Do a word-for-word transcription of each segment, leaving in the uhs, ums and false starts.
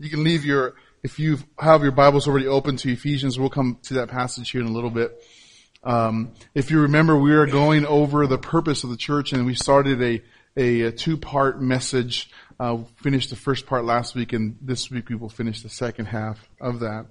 You can leave your, if you have your Bibles already open to Ephesians, we'll come to that passage here in a little bit. Um, if you remember, we are going over the purpose of the church, and we started a, a, a two-part message. Uh, finished the first part last week, and this week we will finish the second half of that.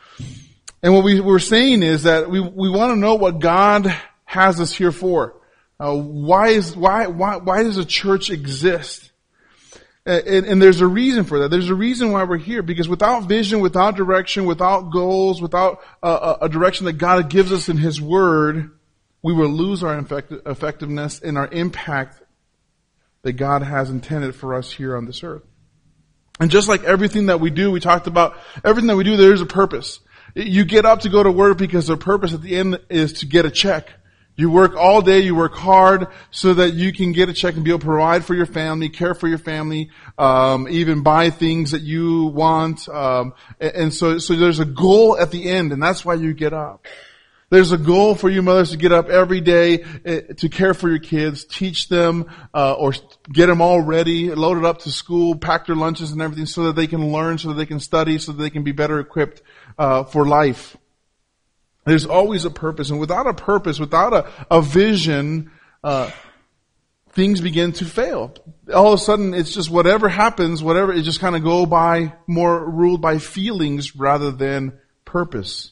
And what we were saying is that we we want to know what God has us here for. Uh, why is why why why does a church exist? And, and there's a reason for that. There's a reason why we're here. Because without vision, without direction, without goals, without a, a direction that God gives us in His Word, we will lose our effect, effectiveness and our impact that God has intended for us here on this earth. And just like everything that we do, we talked about everything that we do, there is a purpose. You get up to go to work because the purpose at the end is to get a check. You work all day, you work hard so that you can get a check and be able to provide for your family, care for your family, um, even buy things that you want. Um, and, and so, so there's a goal at the end, and that's why you get up. There's a goal for you mothers to get up every day uh, to care for your kids, teach them, uh, or get them all ready, loaded up to school, pack their lunches and everything so that they can learn, so that they can study, so that they can be better equipped uh, for life. There's always a purpose, and without a purpose, without a, a vision, uh, things begin to fail. All of a sudden, it's just whatever happens, whatever, it just kind of go by, more ruled by feelings rather than purpose.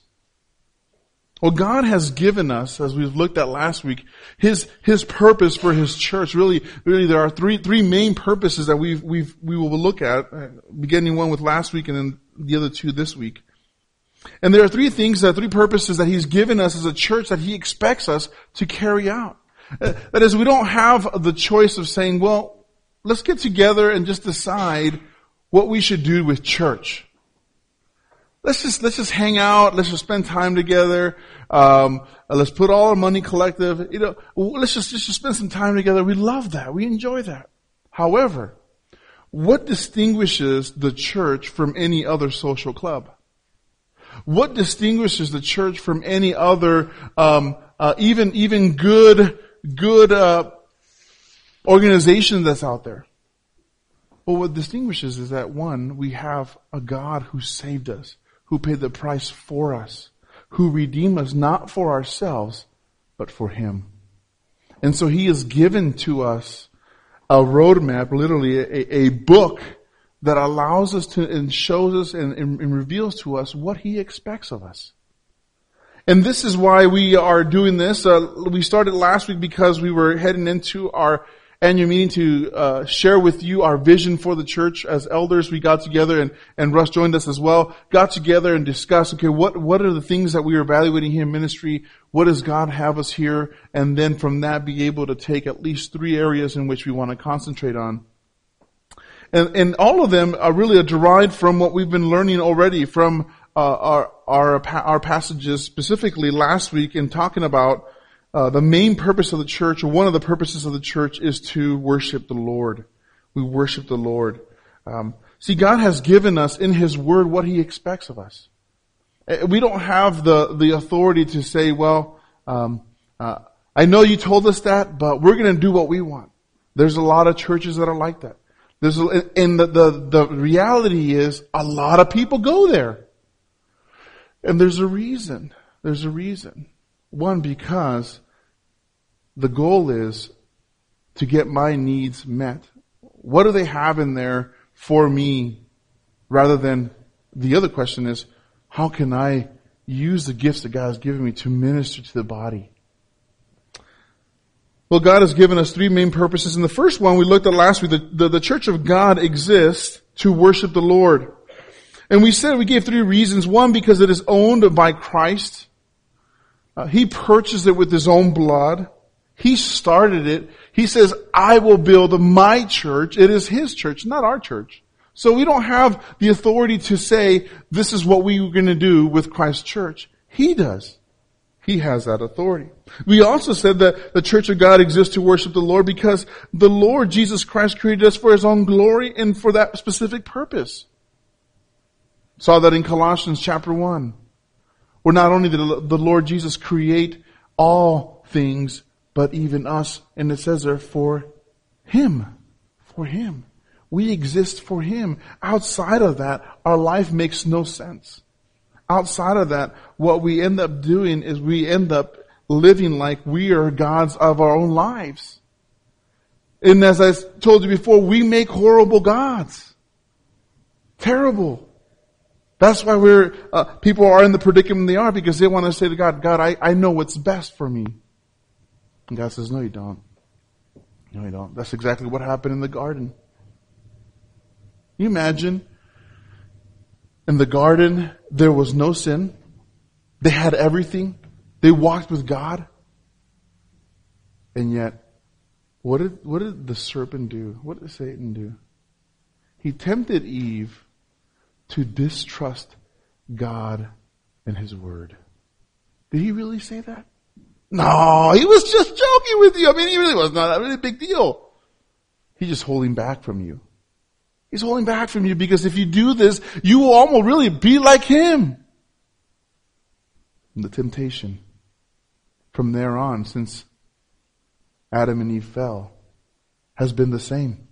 Well, God has given us, as we've looked at last week, His, His purpose for His church. Really, really there are three, three main purposes that we've, we've, we will look at, beginning one with last week and then the other two this week. And there are three things, that three purposes that He's given us as a church that He expects us to carry out. That is, we don't have the choice of saying, well, let's get together and just decide what we should do with church. Let's just, let's just hang out. Let's just spend time together. Um, let's put all our money collective. You know, let's just, let's just spend some time together. We love that. We enjoy that. However, what distinguishes the church from any other social club? What distinguishes the church from any other, um, uh, even, even good, good, uh, organization that's out there? Well, what distinguishes is that, one, we have a God who saved us, who paid the price for us, who redeemed us not for ourselves, but for Him. And so He has given to us a roadmap, literally a, a book that allows us to, and shows us and, and, and reveals to us what He expects of us. And this is why we are doing this. Uh, we started last week because we were heading into our annual meeting to uh, share with you our vision for the church. As elders, we got together, and, and Russ joined us as well, got together and discussed, okay, what, what are the things that we are evaluating here in ministry? What does God have us here? And then from that, be able to take at least three areas in which we want to concentrate on. And, and all of them are really derived from what we've been learning already from uh, our, our our passages, specifically last week, in talking about uh, the main purpose of the church, or one of the purposes of the church, is to worship the Lord. We worship the Lord. Um, see, God has given us in His Word what He expects of us. We don't have the the authority to say, well, um, uh, I know you told us that, but we're going to do what we want. There's a lot of churches that are like that. There's, and the, the, the reality is a lot of people go there. And there's a reason. There's a reason. One, because the goal is to get my needs met. What do they have in there for me? Rather than, the other question is, how can I use the gifts that God has given me to minister to the body? Well, God has given us three main purposes. And the first one we looked at last week, the, the, the church of God exists to worship the Lord. And we said, we gave three reasons. One, because it is owned by Christ. Uh, he purchased it with His own blood. He started it. He says, I will build my church. It is His church, not our church. So we don't have the authority to say, this is what we are going to do with Christ's church. He does. He has that authority. We also said that the church of God exists to worship the Lord because the Lord Jesus Christ created us for His own glory and for that specific purpose. Saw that in Colossians chapter one. Where not only did the Lord Jesus create all things, but even us. And it says there, for Him. For Him. We exist for Him. Outside of that, our life makes no sense. Outside of that, what we end up doing is we end up living like we are gods of our own lives. And as I told you before, we make horrible gods. Terrible. That's why we're, uh, people are in the predicament they are, because they want to say to God, God, I, I know what's best for me. And God says, no, you don't. No, you don't. That's exactly what happened in the garden. Can you imagine? In the garden, there was no sin. They had everything. They walked with God. And yet, what did, what did the serpent do? What did Satan do? He tempted Eve to distrust God and His Word. Did he really say that? No, he was just joking with you. I mean, he really was not a really big deal. He's just holding back from you. He's holding back from you because if you do this, you will almost really be like him. And the temptation from there on, since Adam and Eve fell, has been the same.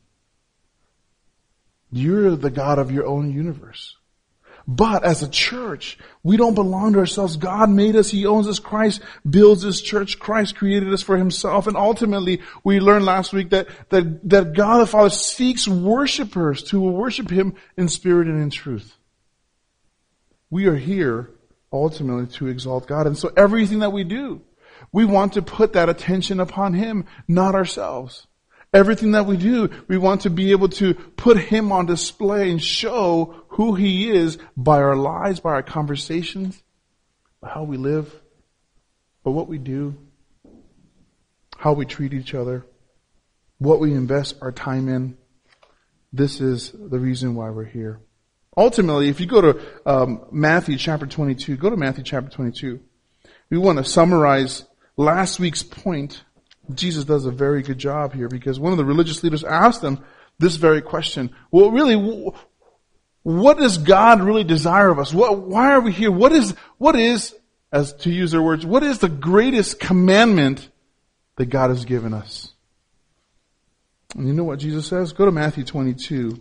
You're the God of your own universe. But as a church, we don't belong to ourselves. God made us. He owns us. Christ builds His church. Christ created us for Himself. And ultimately, we learned last week that, that, that God the Father seeks worshipers to worship Him in spirit and in truth. We are here ultimately to exalt God. And so everything that we do, we want to put that attention upon Him, not ourselves. Everything that we do, we want to be able to put Him on display and show who He is by our lives, by our conversations, by how we live, by what we do, how we treat each other, what we invest our time in. This is the reason why we're here. Ultimately, if you go to um, Matthew chapter twenty-two, go to Matthew chapter twenty-two. We want to summarize last week's point. Jesus does a very good job here because one of the religious leaders asked him this very question. Well, really, what does God really desire of us? What, why are we here? What is, what is, as to use their words, what is the greatest commandment that God has given us? And you know what Jesus says? Go to Matthew twenty-two.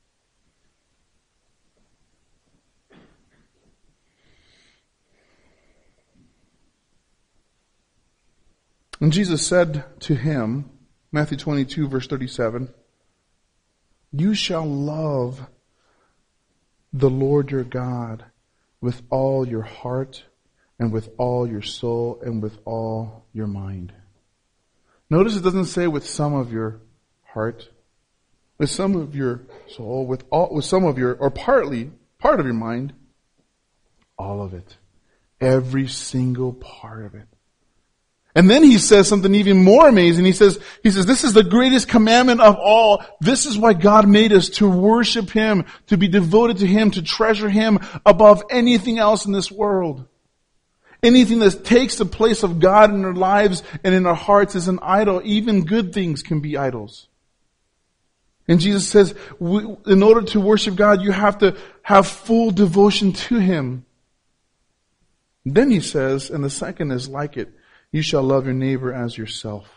And Jesus said to him, Matthew twenty-two, verse thirty-seven, "You shall love the Lord your God with all your heart and with all your soul and with all your mind." Notice it doesn't say with some of your heart, with some of your soul, with all, with some of your, or partly, part of your mind, all of it. Every single part of it. And then he says something even more amazing. He says, he says, this is the greatest commandment of all. This is why God made us, to worship Him, to be devoted to Him, to treasure Him above anything else in this world. Anything that takes the place of God in our lives and in our hearts is an idol. Even good things can be idols. And Jesus says, we, in order to worship God, you have to have full devotion to Him. Then he says, and the second is like it, you shall love your neighbor as yourself.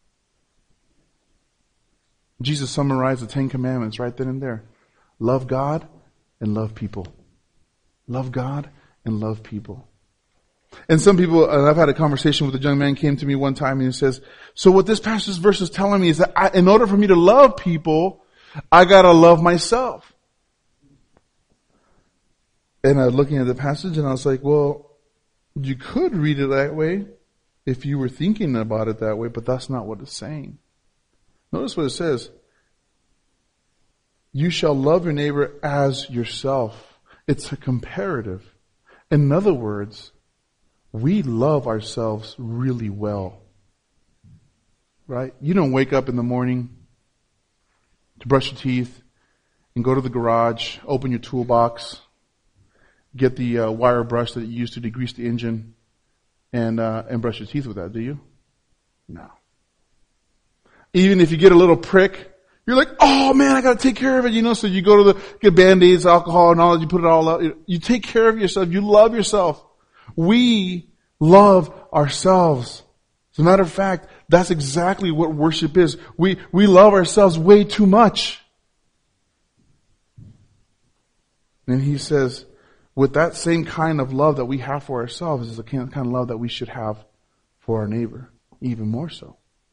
Jesus summarized the Ten Commandments right then and there. Love God and love people. Love God and love people. And some people, and I've had a conversation with a young man, came to me one time and he says, so what this passage's verse is telling me is that I, in order for me to love people, I gotta love myself. And I was looking at the passage and I was like, well, you could read it that way if you were thinking about it that way, but that's not what it's saying. Notice what it says. You shall love your neighbor as yourself. It's a comparative. In other words, we love ourselves really well. Right? You don't wake up in the morning to brush your teeth and go to the garage, open your toolbox, get the uh, wire brush that you use to degrease the engine, and uh, and brush your teeth with that, do you? No. Even if you get a little prick, you're like, oh man, I gotta take care of it, you know, so you go to the, get Band-Aids, alcohol and all that, you put it all out. You take care of yourself, you love yourself. We love ourselves. As a matter of fact, that's exactly what worship is. We, we love ourselves way too much. And he says, with that same kind of love that we have for ourselves is the kind of love that we should have for our neighbor, even more so.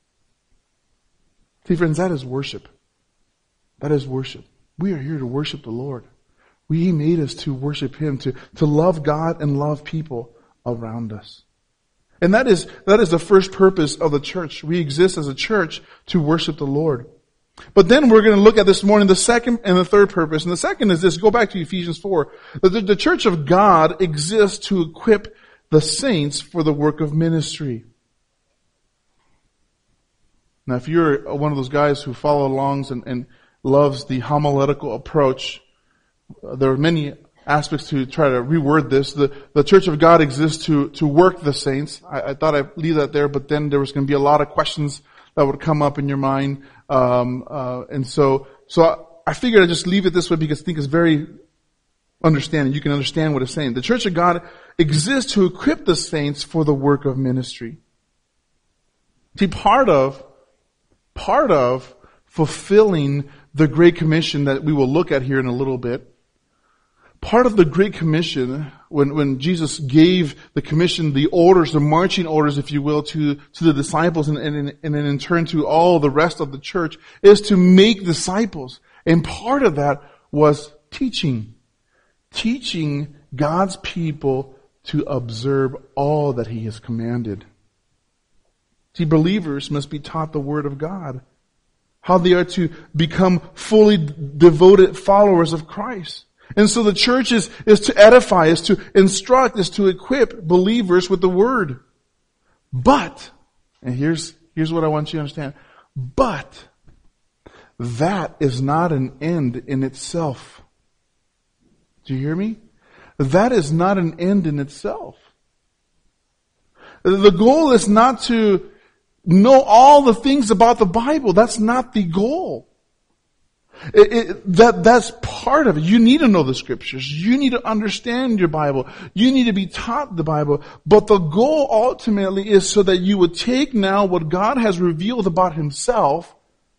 See, friends, that is worship. That is worship. We are here to worship the Lord. We, He made us to worship Him, to, to love God and love people around us. And that is, that is the first purpose of the church. We exist as a church to worship the Lord. But then we're going to look at this morning the second and the third purpose. And the second is this, go back to Ephesians four. The, the, the church of God exists to equip the saints for the work of ministry. Now, if you're one of those guys who follow alongs and, and loves the homiletical approach, uh, there are many aspects to try to reword this. The, the church of God exists to, to work the saints. I, I thought I'd leave that there, but then there was going to be a lot of questions that would come up in your mind. Um, uh, and so, so I, I figured I'd just leave it this way because I think it's very understanding. You can understand what it's saying. The church of God exists to equip the saints for the work of ministry. See, part of, part of fulfilling the Great Commission that we will look at here in a little bit, part of the Great Commission, when, when Jesus gave the commission, the orders, the marching orders, if you will, to, to the disciples and, and, and then in turn to all the rest of the church, is to make disciples. And part of that was teaching. Teaching God's people to observe all that He has commanded. See, believers must be taught the Word of God. How they are to become fully devoted followers of Christ. And so the church is, is to edify, is to instruct, is to equip believers with the Word. But, and here's, here's what I want you to understand. But, that is not an end in itself. Do you hear me? That is not an end in itself. The goal is not to know all the things about the Bible. That's not the goal. It, it, that, that's part of it. You need to know the Scriptures. You need to understand your Bible. You need to be taught the Bible. But the goal ultimately is so that you would take now what God has revealed about Himself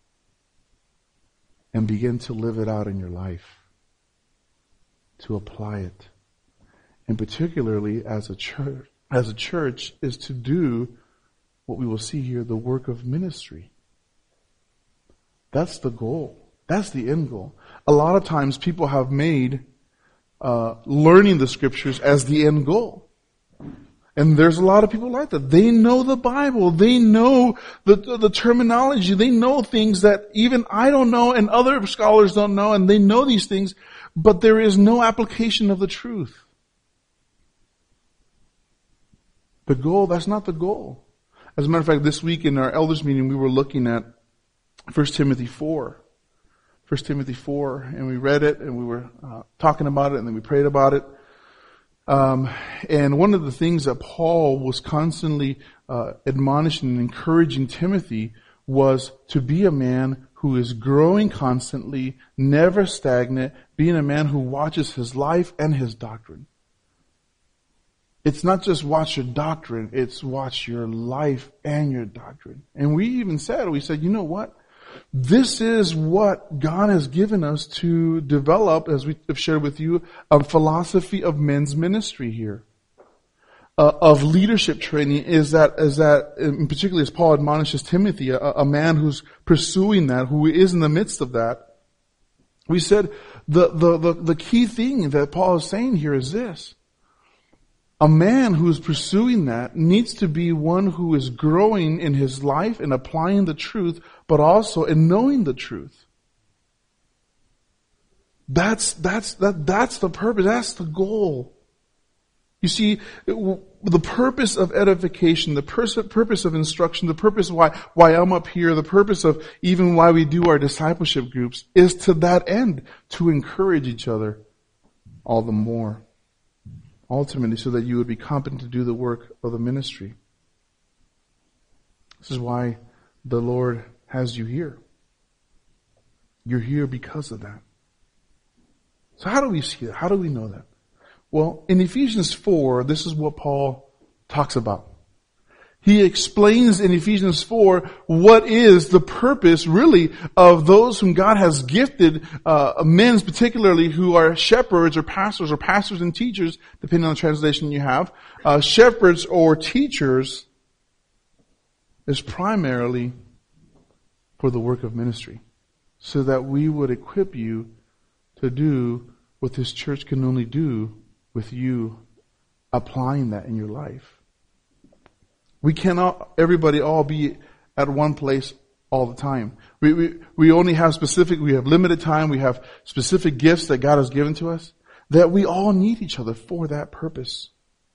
and begin to live it out in your life. To apply it. And particularly as a church, as a church is to do what we will see here, the work of ministry. That's the goal. That's the end goal. A lot of times people have made uh, learning the Scriptures as the end goal. And there's a lot of people like that. They know the Bible. They know the, the, the terminology. They know things that even I don't know and other scholars don't know, and they know these things, but there is no application of the truth. The goal, that's not the goal. As a matter of fact, this week in our elders meeting, we were looking at First Timothy four. First Timothy four, and we read it, and we were uh, talking about it, and then we prayed about it. Um, and one of the things that Paul was constantly uh, admonishing and encouraging Timothy was to be a man who is growing constantly, never stagnant, being a man who watches his life and his doctrine. It's not just watch your doctrine, it's watch your life and your doctrine. And we even said, we said, you know what? This is what God has given us to develop, as we have shared with you, a philosophy of men's ministry here. Uh, of leadership training is that, is that, and particularly as Paul admonishes Timothy, a, a man who's pursuing that, who is in the midst of that. We said the, the, the, the key thing that Paul is saying here is this. A man who is pursuing that needs to be one who is growing in his life and applying the truth, but also in knowing the truth. That's, that's, that, that's the purpose. That's the goal. You see, it, the purpose of edification, the pers- purpose of instruction, the purpose why, why I'm up here, the purpose of even why we do our discipleship groups is to that end, to encourage each other all the more. Ultimately, so that you would be competent to do the work of the ministry. This is why the Lord has you here. You're here because of that. So how do we see that? How do we know that? Well, in Ephesians four, this is what Paul talks about. He explains in Ephesians four what is the purpose really of those whom God has gifted, uh, men particularly who are shepherds or pastors or pastors and teachers, depending on the translation you have. Uh, shepherds or teachers is primarily for the work of ministry, so that we would equip you to do what this church can only do with you applying that in your life. We cannot, everybody all be at one place all the time. We, we, we only have specific, we have limited time, we have specific gifts that God has given to us, that we all need each other for that purpose.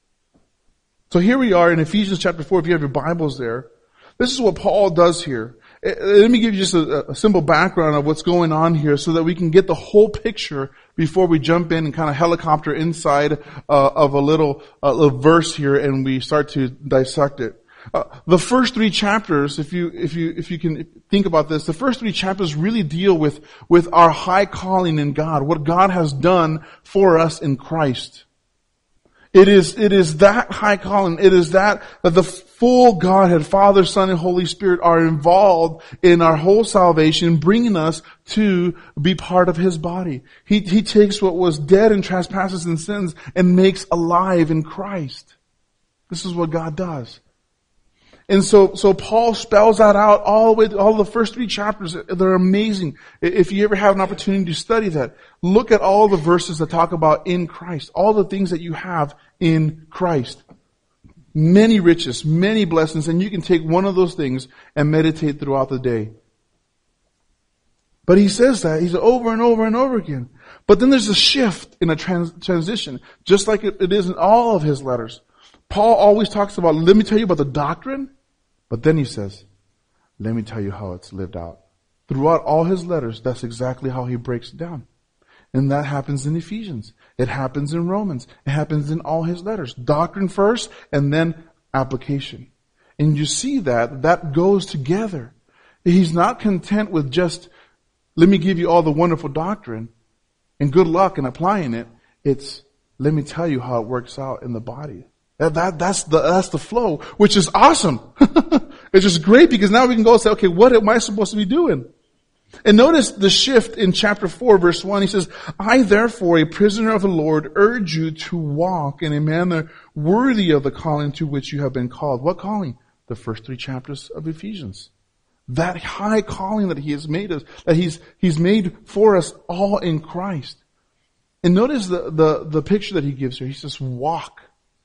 So here we are in Ephesians chapter four, if you have your Bibles there. This is what Paul does here. Let me give you just a, a simple background of what's going on here so that we can get the whole picture before we jump in and kind of helicopter inside uh, of a little, uh, little verse here and we start to dissect it. Uh, the first three chapters, if you, if you, if you can think about this, the first three chapters really deal with, with our high calling in God, what God has done for us in Christ. It is, it is that high calling, it is that, that the full Godhead, Father, Son, and Holy Spirit are involved in our whole salvation, bringing us to be part of His body. He, He takes what was dead in trespasses and sins and makes alive in Christ. This is what God does. And so, so Paul spells that out all the way, all the first three chapters. They're amazing. If you ever have an opportunity to study that, look at all the verses that talk about in Christ, all the things that you have in Christ. Many riches, many blessings, and you can take one of those things and meditate throughout the day. But he says that, he's over and over and over again. But then there's a shift in a trans- transition, just like it, it is in all of his letters. Paul always talks about, let me tell you about the doctrine, but then he says, let me tell you how it's lived out. Throughout all his letters, that's exactly how he breaks it down. And that happens in Ephesians. It happens in Romans. It happens in all his letters. Doctrine first, and then application. And you see that, that goes together. He's not content with just, let me give you all the wonderful doctrine, and good luck in applying it. It's, let me tell you how it works out in the body. That, that, that's the, that's the flow, which is awesome. It's just great because now we can go and say, okay, what am I supposed to be doing? And notice the shift in chapter four, verse one. He says, I therefore, a prisoner of the Lord, urge you to walk in a manner worthy of the calling to which you have been called. What calling? The first three chapters of Ephesians. That high calling that He has made us, that He's, He's made for us all in Christ. And notice the, the, the picture that He gives here. He says, walk.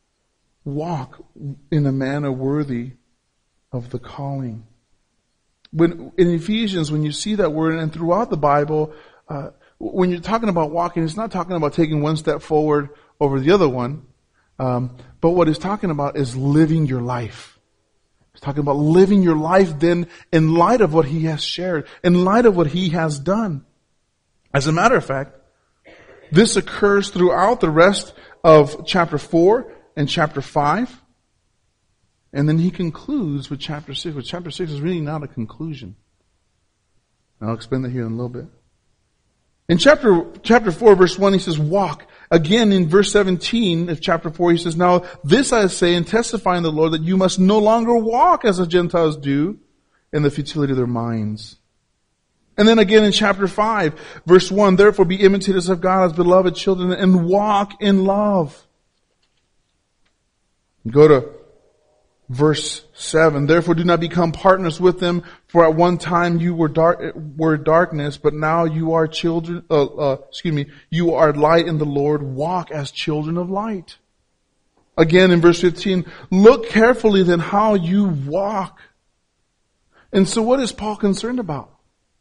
Walk in a manner worthy of the calling. When in Ephesians, when you see that word, and throughout the Bible, uh, when you're talking about walking, it's not talking about taking one step forward over the other one. Um, but what it's talking about is living your life. It's talking about living your life then in light of what He has shared, in light of what He has done. As a matter of fact, this occurs throughout the rest of chapter four and chapter five. And then he concludes with chapter six. But chapter six is really not a conclusion. And I'll explain that here in a little bit. In chapter chapter four, verse one, he says, walk. Again, in verse seventeen of chapter four, he says, now this I say and testify in the Lord that you must no longer walk as the Gentiles do in the futility of their minds. And then again in chapter five, verse one, therefore be imitators of God as beloved children and walk in love. Go to verse seven, therefore do not become partners with them, for at one time you were dark, were darkness, but now you are children, uh, uh, excuse me, you are light in the Lord, walk as children of light. Again in verse fifteen, look carefully then how you walk. And so what is Paul concerned about?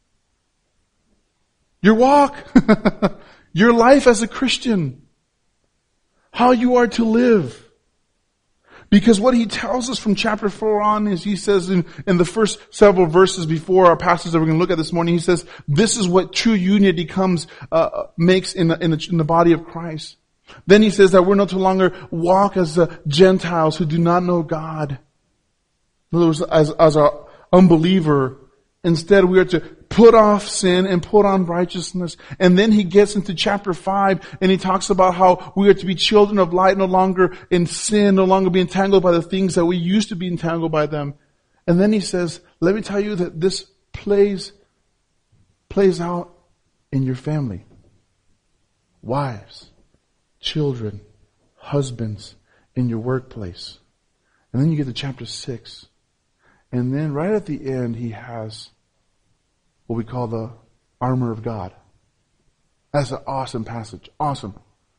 Your walk, your life as a Christian, how you are to live. Because what he tells us from chapter four on is, he says in, in the first several verses before our passage that we're going to look at this morning, he says, this is what true unity comes, uh, makes in the, in the, in the body of Christ. Then he says that we're not to longer walk as uh, Gentiles who do not know God. In other words, as, as an unbeliever. Instead, we are to put off sin and put on righteousness. And then he gets into chapter five and he talks about how we are to be children of light, no longer in sin, no longer be entangled by the things that we used to be entangled by them. And then he says, let me tell you that this plays, plays out in your family. Wives, children, husbands, in your workplace. And then you get to chapter six. And then right at the end, he has what we call the armor of God. That's an awesome passage. Awesome.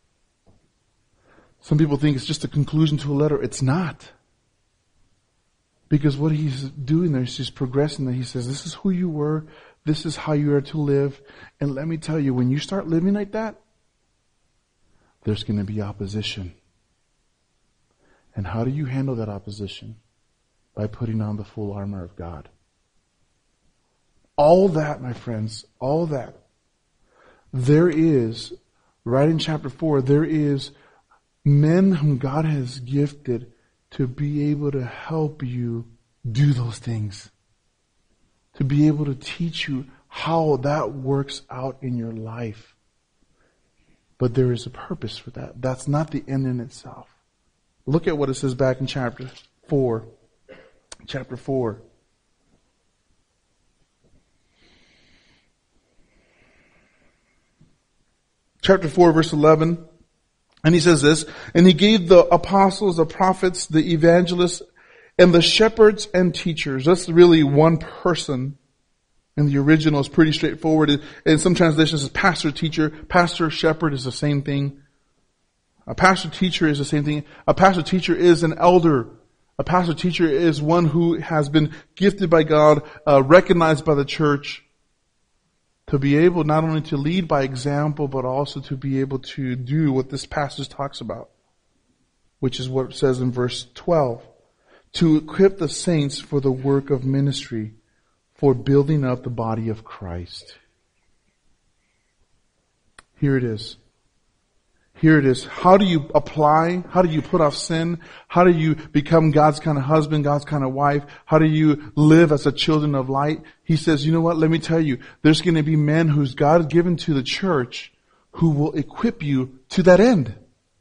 Some people think it's just a conclusion to a letter. It's not. Because what he's doing there is he's progressing there. He says, this is who you were. This is how you are to live. And let me tell you, when you start living like that, there's going to be opposition. And how do you handle that opposition? By putting on the full armor of God. All that, my friends, all that. There is, right in chapter four, there is men whom God has gifted to be able to help you do those things. To be able to teach you how that works out in your life. But there is a purpose for that. That's not the end in itself. Look at what it says back in chapter four. Chapter four. Chapter four, verse eleven. And he says this, and he gave the apostles, the prophets, the evangelists, and the shepherds and teachers. That's really one person. And the original is pretty straightforward. In some translations, it's pastor, teacher. Pastor, shepherd is the same thing. A pastor, teacher is the same thing. A pastor, teacher is an elder. A pastor, teacher is one who has been gifted by God, uh, recognized by the church, to be able not only to lead by example, but also to be able to do what this passage talks about, which is what it says in verse twelve. To equip the saints for the work of ministry, for building up the body of Christ. Here it is. Here it is. How do you apply? How do you put off sin? How do you become God's kind of husband, God's kind of wife? How do you live as a children of light? He says, you know what? Let me tell you, there's going to be men whose God has given to the church who will equip you to that end.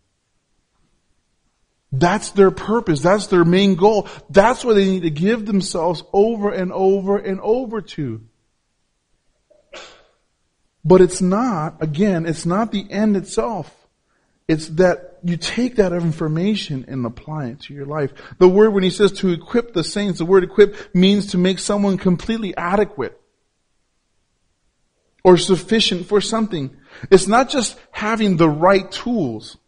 That's their purpose. That's their main goal. That's what they need to give themselves over and over and over to. But it's not, again, it's not the end itself. It's that you take that information and apply it to your life. The word, when he says to equip the saints, the word equip means to make someone completely adequate or sufficient for something. It's not just having the right tools,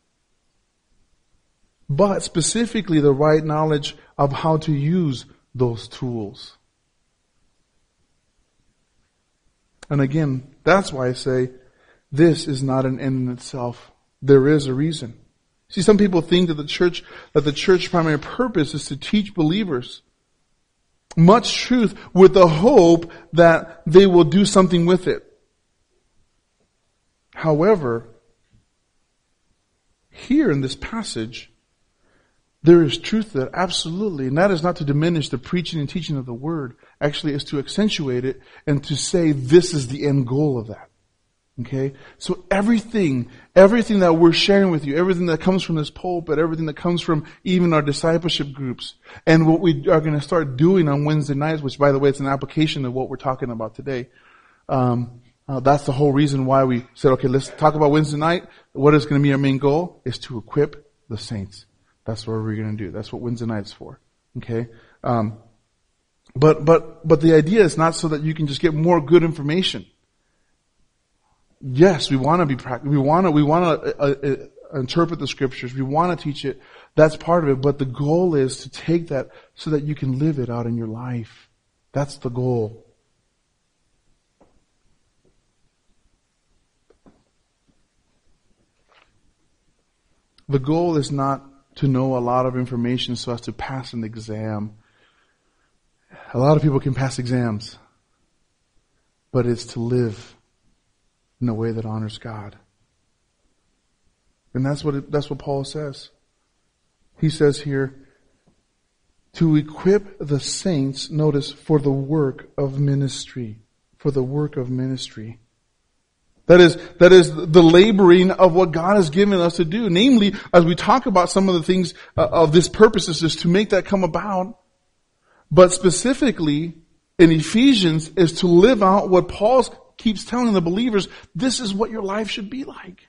but specifically the right knowledge of how to use those tools. And again, that's why I say this is not an end in itself. There is a reason. See, some people think that the church, that the church's primary purpose is to teach believers much truth with the hope that they will do something with it. However, here in this passage, there is truth there, absolutely. And that is not to diminish the preaching and teaching of the word. Actually, it's to accentuate it and to say this is the end goal of that. Okay? So everything, everything that we're sharing with you, everything that comes from this pulpit, everything that comes from even our discipleship groups, and what we are going to start doing on Wednesday nights, which by the way, it's an application of what we're talking about today. Um, uh, that's the whole reason why we said, okay, let's talk about Wednesday night. What is going to be our main goal is to equip the saints. That's what we're going to do. That's what Wednesday night's for. Okay? Um, but, but, but the idea is not so that you can just get more good information. Yes, we want to be practical. We want to, we want to uh, uh, interpret the scriptures. We want to teach it. That's part of it. But the goal is to take that so that you can live it out in your life. That's the goal. The goal is not to know a lot of information so as to pass an exam. A lot of people can pass exams, but it's to live in a way that honors God. And that's what it, that's what Paul says. He says here, to equip the saints, notice, for the work of ministry. for the work of ministry. That is, that is the laboring of what God has given us to do. Namely, as we talk about some of the things uh, of this purpose is just to make that come about. But specifically in Ephesians is to live out what Paul keeps telling the believers. This is what your life should be like.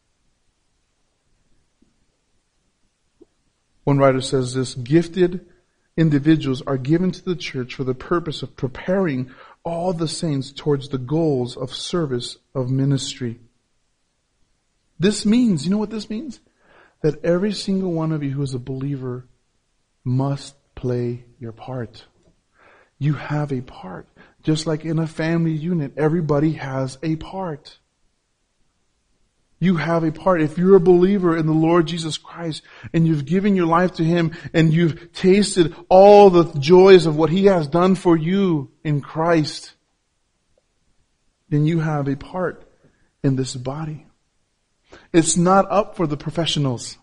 One writer says this: gifted individuals are given to the church for the purpose of preparing all the saints towards the goals of service of ministry. This means, you know what this means? That every single one of you who is a believer must play your part. You have a part. Just like in a family unit, everybody has a part. You have a part. If you're a believer in the Lord Jesus Christ and you've given your life to Him and you've tasted all the joys of what He has done for you in Christ, then you have a part in this body. It's not up for the professionals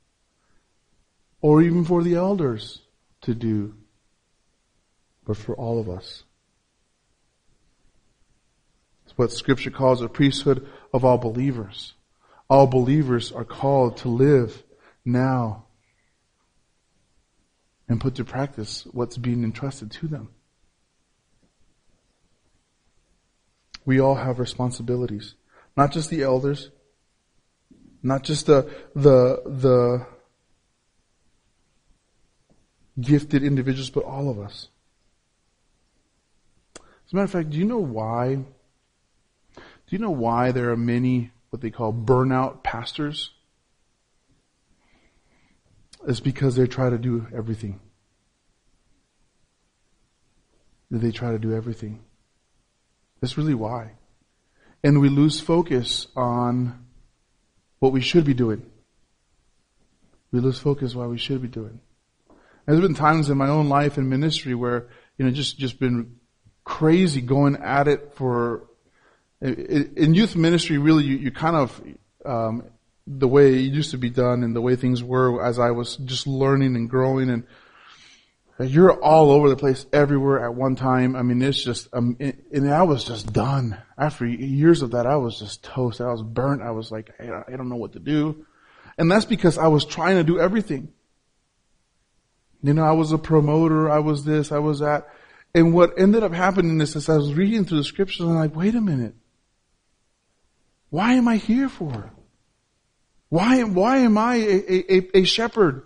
or even for the elders to do, but for all of us. It's what Scripture calls a priesthood of all believers. All believers are called to live now and put to practice what's being entrusted to them. We all have responsibilities. Not just the elders, not just the the the gifted individuals, but all of us. As a matter of fact, do you know why? Do you know why there are many what they call burnout pastors? It's because they try to do everything. They try to do everything. That's really why. And we lose focus on what we should be doing. We lose focus on what we should be doing. There's been times in my own life and ministry where, you know, just, just been crazy going at it for, in youth ministry, really, you, you kind of, um, the way it used to be done and the way things were as I was just learning and growing, and you're all over the place everywhere at one time. I mean, it's just, um, it, and I was just done. After years of that, I was just toast. I was burnt. I was like, I, I don't know what to do. And that's because I was trying to do everything. You know, I was a promoter. I was this, I was that. And what ended up happening is, as I was reading through the scriptures, I'm like, wait a minute. Why am I here for? Why, why am I a, a, a shepherd?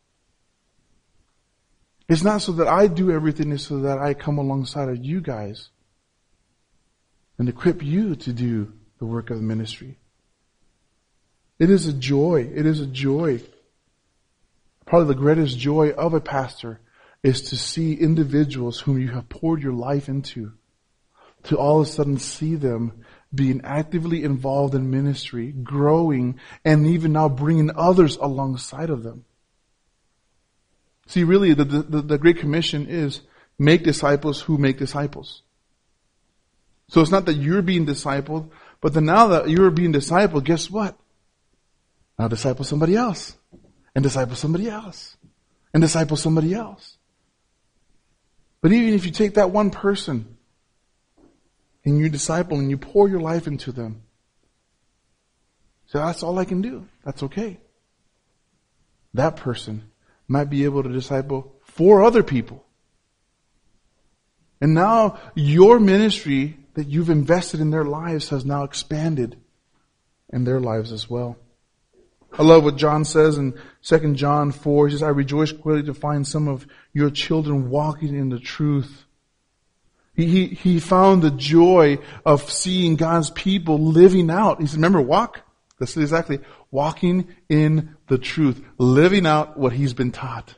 It's not so that I do everything, it's so that I come alongside of you guys and equip you to do the work of the ministry. It is a joy. It is a joy. Probably the greatest joy of a pastor is to see individuals whom you have poured your life into, to all of a sudden see them being actively involved in ministry, growing, and even now bringing others alongside of them. See, really, the, the, the Great Commission is make disciples who make disciples. So it's not that you're being discipled, but then now that you're being discipled, guess what? Now disciple somebody else, and disciple somebody else, and disciple somebody else. But even if you take that one person and you disciple and you pour your life into them, so that's all I can do. That's okay. That person might be able to disciple four other people. And now your ministry that you've invested in their lives has now expanded in their lives as well. I love what John says in Second John four. He says, I rejoice greatly to find some of your children walking in the truth. He, he, he found the joy of seeing God's people living out. He said, remember, walk. That's exactly, walking in the truth, living out what he's been taught.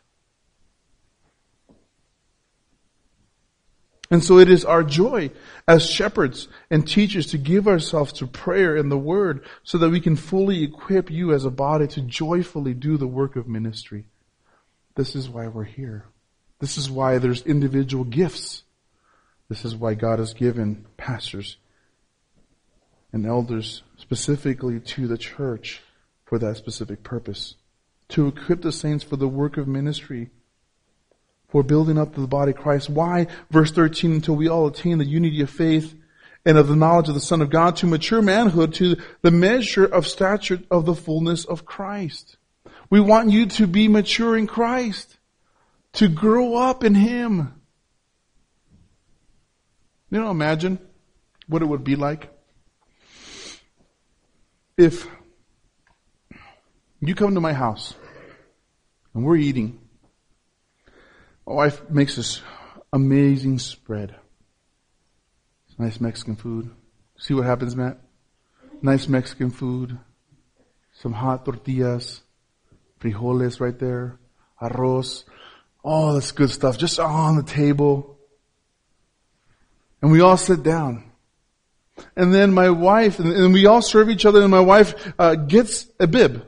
And so it is our joy as shepherds and teachers to give ourselves to prayer and the Word so that we can fully equip you as a body to joyfully do the work of ministry. This is why we're here. This is why there's individual gifts. This is why God has given pastors and elders specifically to the church for that specific purpose. To equip the saints for the work of ministry, for building up the body of Christ. Why? Verse thirteen, until we all attain the unity of faith and of the knowledge of the Son of God, to mature manhood, to the measure of stature of the fullness of Christ. We want you to be mature in Christ, to grow up in Him. You know, imagine what it would be like if you come to my house and we're eating. My wife makes this amazing spread. It's nice Mexican food. See what happens, Matt? Nice Mexican food. Some hot tortillas. Frijoles right there. Arroz. All this good stuff just on the table. And we all sit down. And then my wife, and, and we all serve each other, and my wife uh, gets a bib.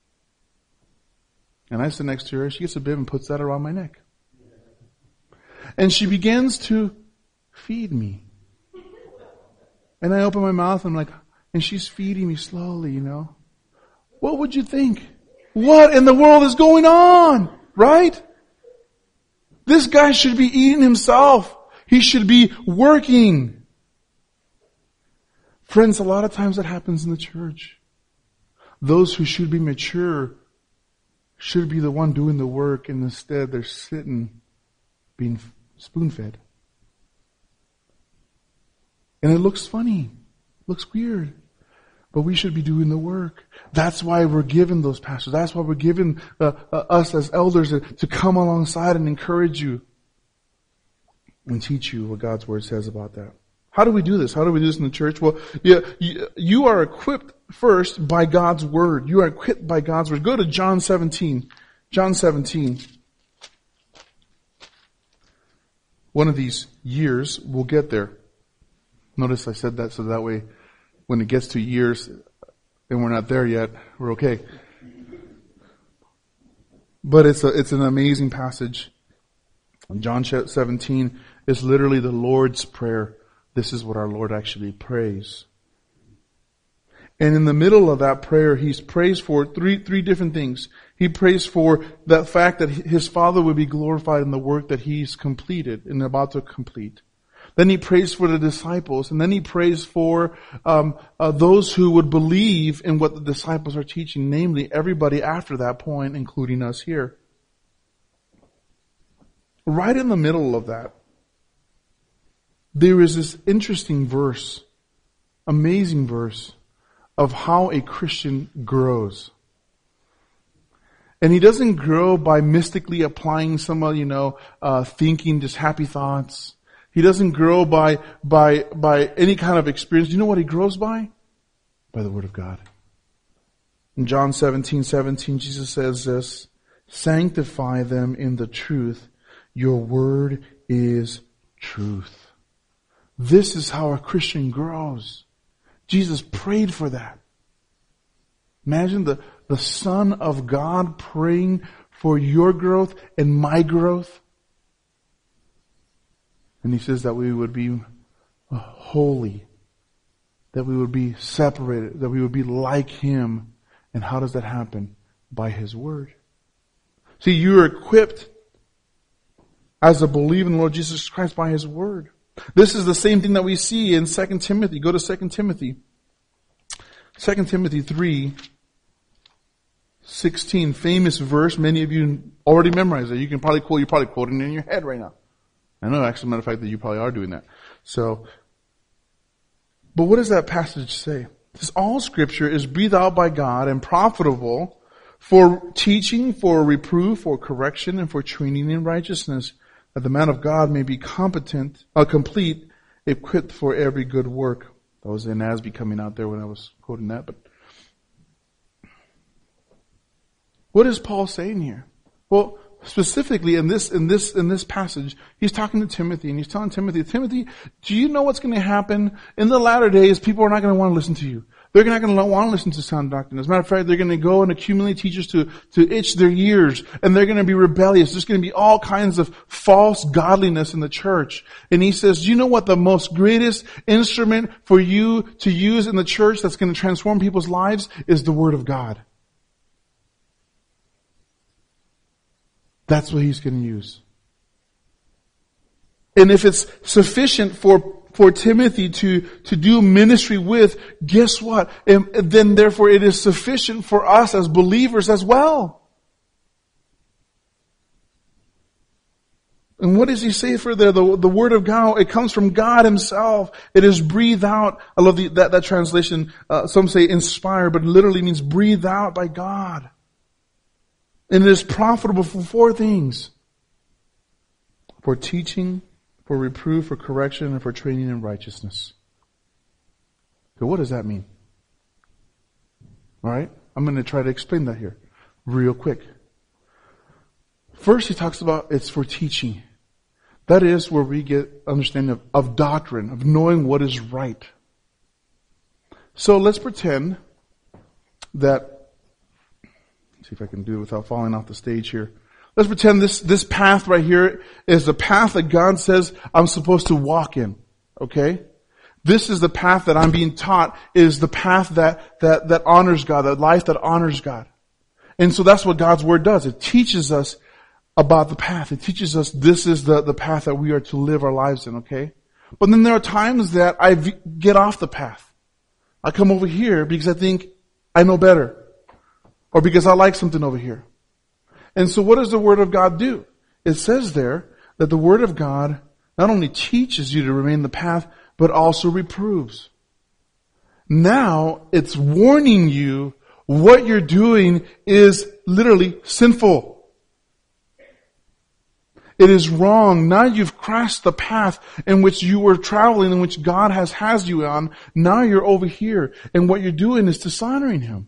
And I sit next to her. She gets a bib and puts that around my neck. And she begins to feed me. And I open my mouth and I'm like, and she's feeding me slowly, you know. What would you think? What in the world is going on? Right? This guy should be eating himself. He should be working. Friends, a lot of times that happens in the church. Those who should be mature should be the one doing the work, and instead they're sitting being spoon-fed. And it looks funny. Looks weird. But we should be doing the work. That's why we're given those pastors. That's why we're given uh, uh, us as elders to, to come alongside and encourage you and teach you what God's Word says about that. How do we do this? How do we do this in the church? Well, you, you, you are equipped first by God's Word. You are equipped by God's Word. Go to John seventeen. John seventeen. One of these years, we'll get there. Notice I said that so that way when it gets to years and we're not there yet, we're okay. But it's a, it's an amazing passage. John seventeen is literally the Lord's Prayer. This is what our Lord actually prays. And in the middle of that prayer, He prays for three, three different things. He prays for that fact that His Father would be glorified in the work that He's completed and about to complete. Then He prays for the disciples, and then He prays for um, uh, those who would believe in what the disciples are teaching, namely everybody after that point, including us here. Right in the middle of that, there is this interesting verse, amazing verse, of how a Christian grows. And he doesn't grow by mystically applying some, you know, uh, thinking just happy thoughts. He doesn't grow by, by, by any kind of experience. Do you know what he grows by? By the Word of God. In John seventeen seventeen, Jesus says this, sanctify them in the truth. Your Word is truth. This is how a Christian grows. Jesus prayed for that. Imagine the, the Son of God praying for your growth and my growth. And He says that we would be holy, that we would be separated, that we would be like Him. And how does that happen? By His Word. See, you are equipped as a believer in the Lord Jesus Christ by His Word. This is the same thing that we see in Second Timothy. Go to Second Timothy. Second Timothy three sixteen, famous verse. Many of you already memorized it. You can probably quote, you're probably quoting it in your head right now. I know, actually, matter of fact, that you probably are doing that. So, but what does that passage say? It says, all Scripture is breathed out by God and profitable for teaching, for reproof, for correction, and for training in righteousness, that the man of God may be competent, uh, complete, equipped for every good work. That was N A S B coming out there when I was quoting that. But what is Paul saying here? Well, specifically in this in this in this passage, he's talking to Timothy, and he's telling Timothy, Timothy, do you know what's going to happen in the latter days? People are not going to want to listen to you. They're not going to want to listen to sound doctrine. As a matter of fact, they're going to go and accumulate teachers to, to itch their ears, and they're going to be rebellious. There's going to be all kinds of false godliness in the church. And he says, do you know what the most greatest instrument for you to use in the church that's going to transform people's lives is the Word of God. That's what he's going to use. And if it's sufficient for for Timothy to, to do ministry with, guess what? And then therefore it is sufficient for us as believers as well. And what does he say for there? The, the word of God, it comes from God himself. It is breathed out. I love the, that, that translation. Uh, some say inspired, but it literally means breathed out by God. And it is profitable for four things. For teaching, for reproof, for correction, and for training in righteousness. So what does that mean? Alright? I'm going to try to explain that here real quick. First he talks about it's for teaching. That is where we get understanding of, of doctrine, of knowing what is right. So let's pretend that, let's see if I can do it without falling off the stage here. Let's pretend this, this path right here is the path that God says I'm supposed to walk in. Okay? This is the path that I'm being taught is the path that, that, that honors God, that life that honors God. And so that's what God's Word does. It teaches us about the path. It teaches us this is the, the path that we are to live our lives in, okay? But then there are times that I v- get off the path. I come over here because I think I know better. Or because I like something over here. And so what does the Word of God do? It says there that the Word of God not only teaches you to remain the path, but also reproves. Now it's warning you what you're doing is literally sinful. It is wrong. Now you've crossed the path in which you were traveling, in which God has has you on. Now you're over here. And what you're doing is dishonoring Him.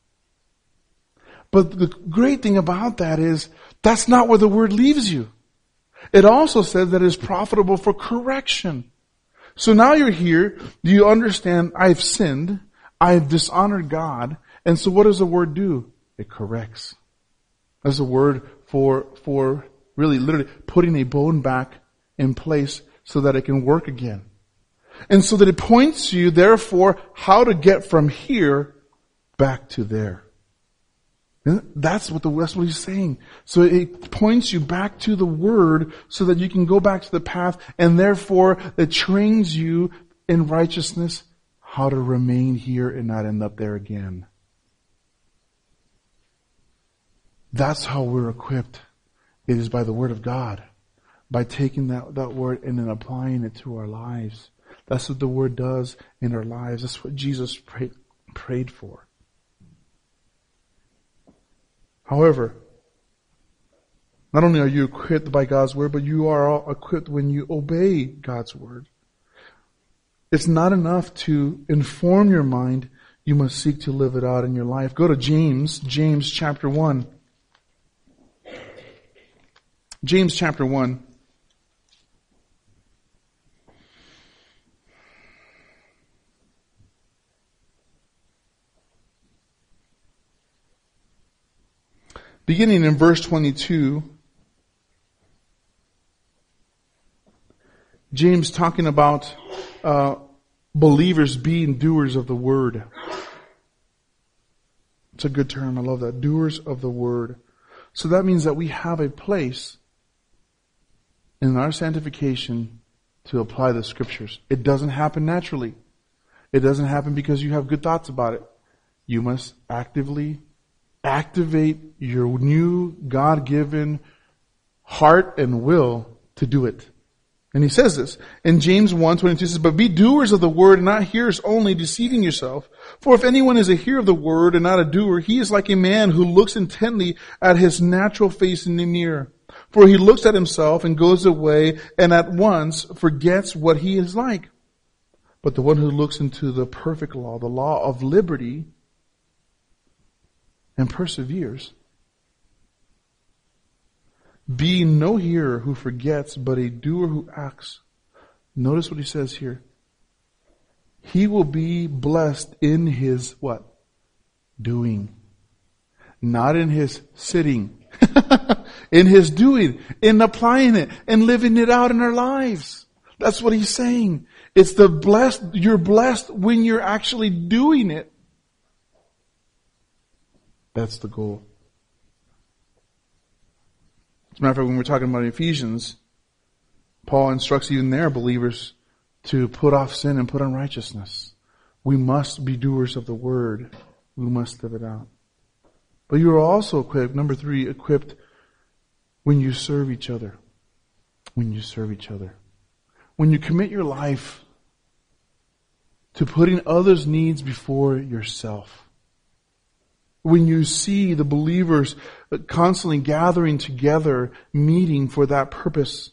But the great thing about that is, that's not where the Word leaves you. It also says that it is profitable for correction. So now you're here, you understand, I've sinned, I've dishonored God, and so what does the Word do? It corrects. That's a word for, for really literally putting a bone back in place so that it can work again. And so that it points you, therefore, how to get from here back to there. That's what the that's what he's saying. So it points you back to the Word so that you can go back to the path, and therefore it trains you in righteousness how to remain here and not end up there again. That's how we're equipped. It is by the Word of God. By taking that, that Word and then applying it to our lives. That's what the Word does in our lives. That's what Jesus prayed, prayed for. However, not only are you equipped by God's Word, but you are all equipped when you obey God's Word. It's not enough to inform your mind. You must seek to live it out in your life. Go to James, James chapter one. James chapter one. Beginning in verse twenty-two, James talking about uh, believers being doers of the Word. It's a good term. I love that. Doers of the Word. So that means that we have a place in our sanctification to apply the Scriptures. It doesn't happen naturally. It doesn't happen because you have good thoughts about it. You must actively activate your new God-given heart and will to do it. And he says this in James one twenty-two, says, "But be doers of the word and not hearers only, deceiving yourself. For if anyone is a hearer of the word and not a doer, he is like a man who looks intently at his natural face in the mirror. For he looks at himself and goes away and at once forgets what he is like. But the one who looks into the perfect law, the law of liberty, and perseveres, being no hearer who forgets, but a doer who acts." Notice what he says here. He will be blessed in his what? Doing. Not in his sitting. In his doing. In applying it. And living it out in our lives. That's what he's saying. It's the blessed, you're blessed when you're actually doing it. That's the goal. As a matter of fact, when we're talking about Ephesians, Paul instructs even there believers to put off sin and put on righteousness. We must be doers of the word. We must live it out. But you are also equipped, number three, equipped when you serve each other. When you serve each other. When you commit your life to putting others' needs before yourself. When you see the believers constantly gathering together, meeting for that purpose.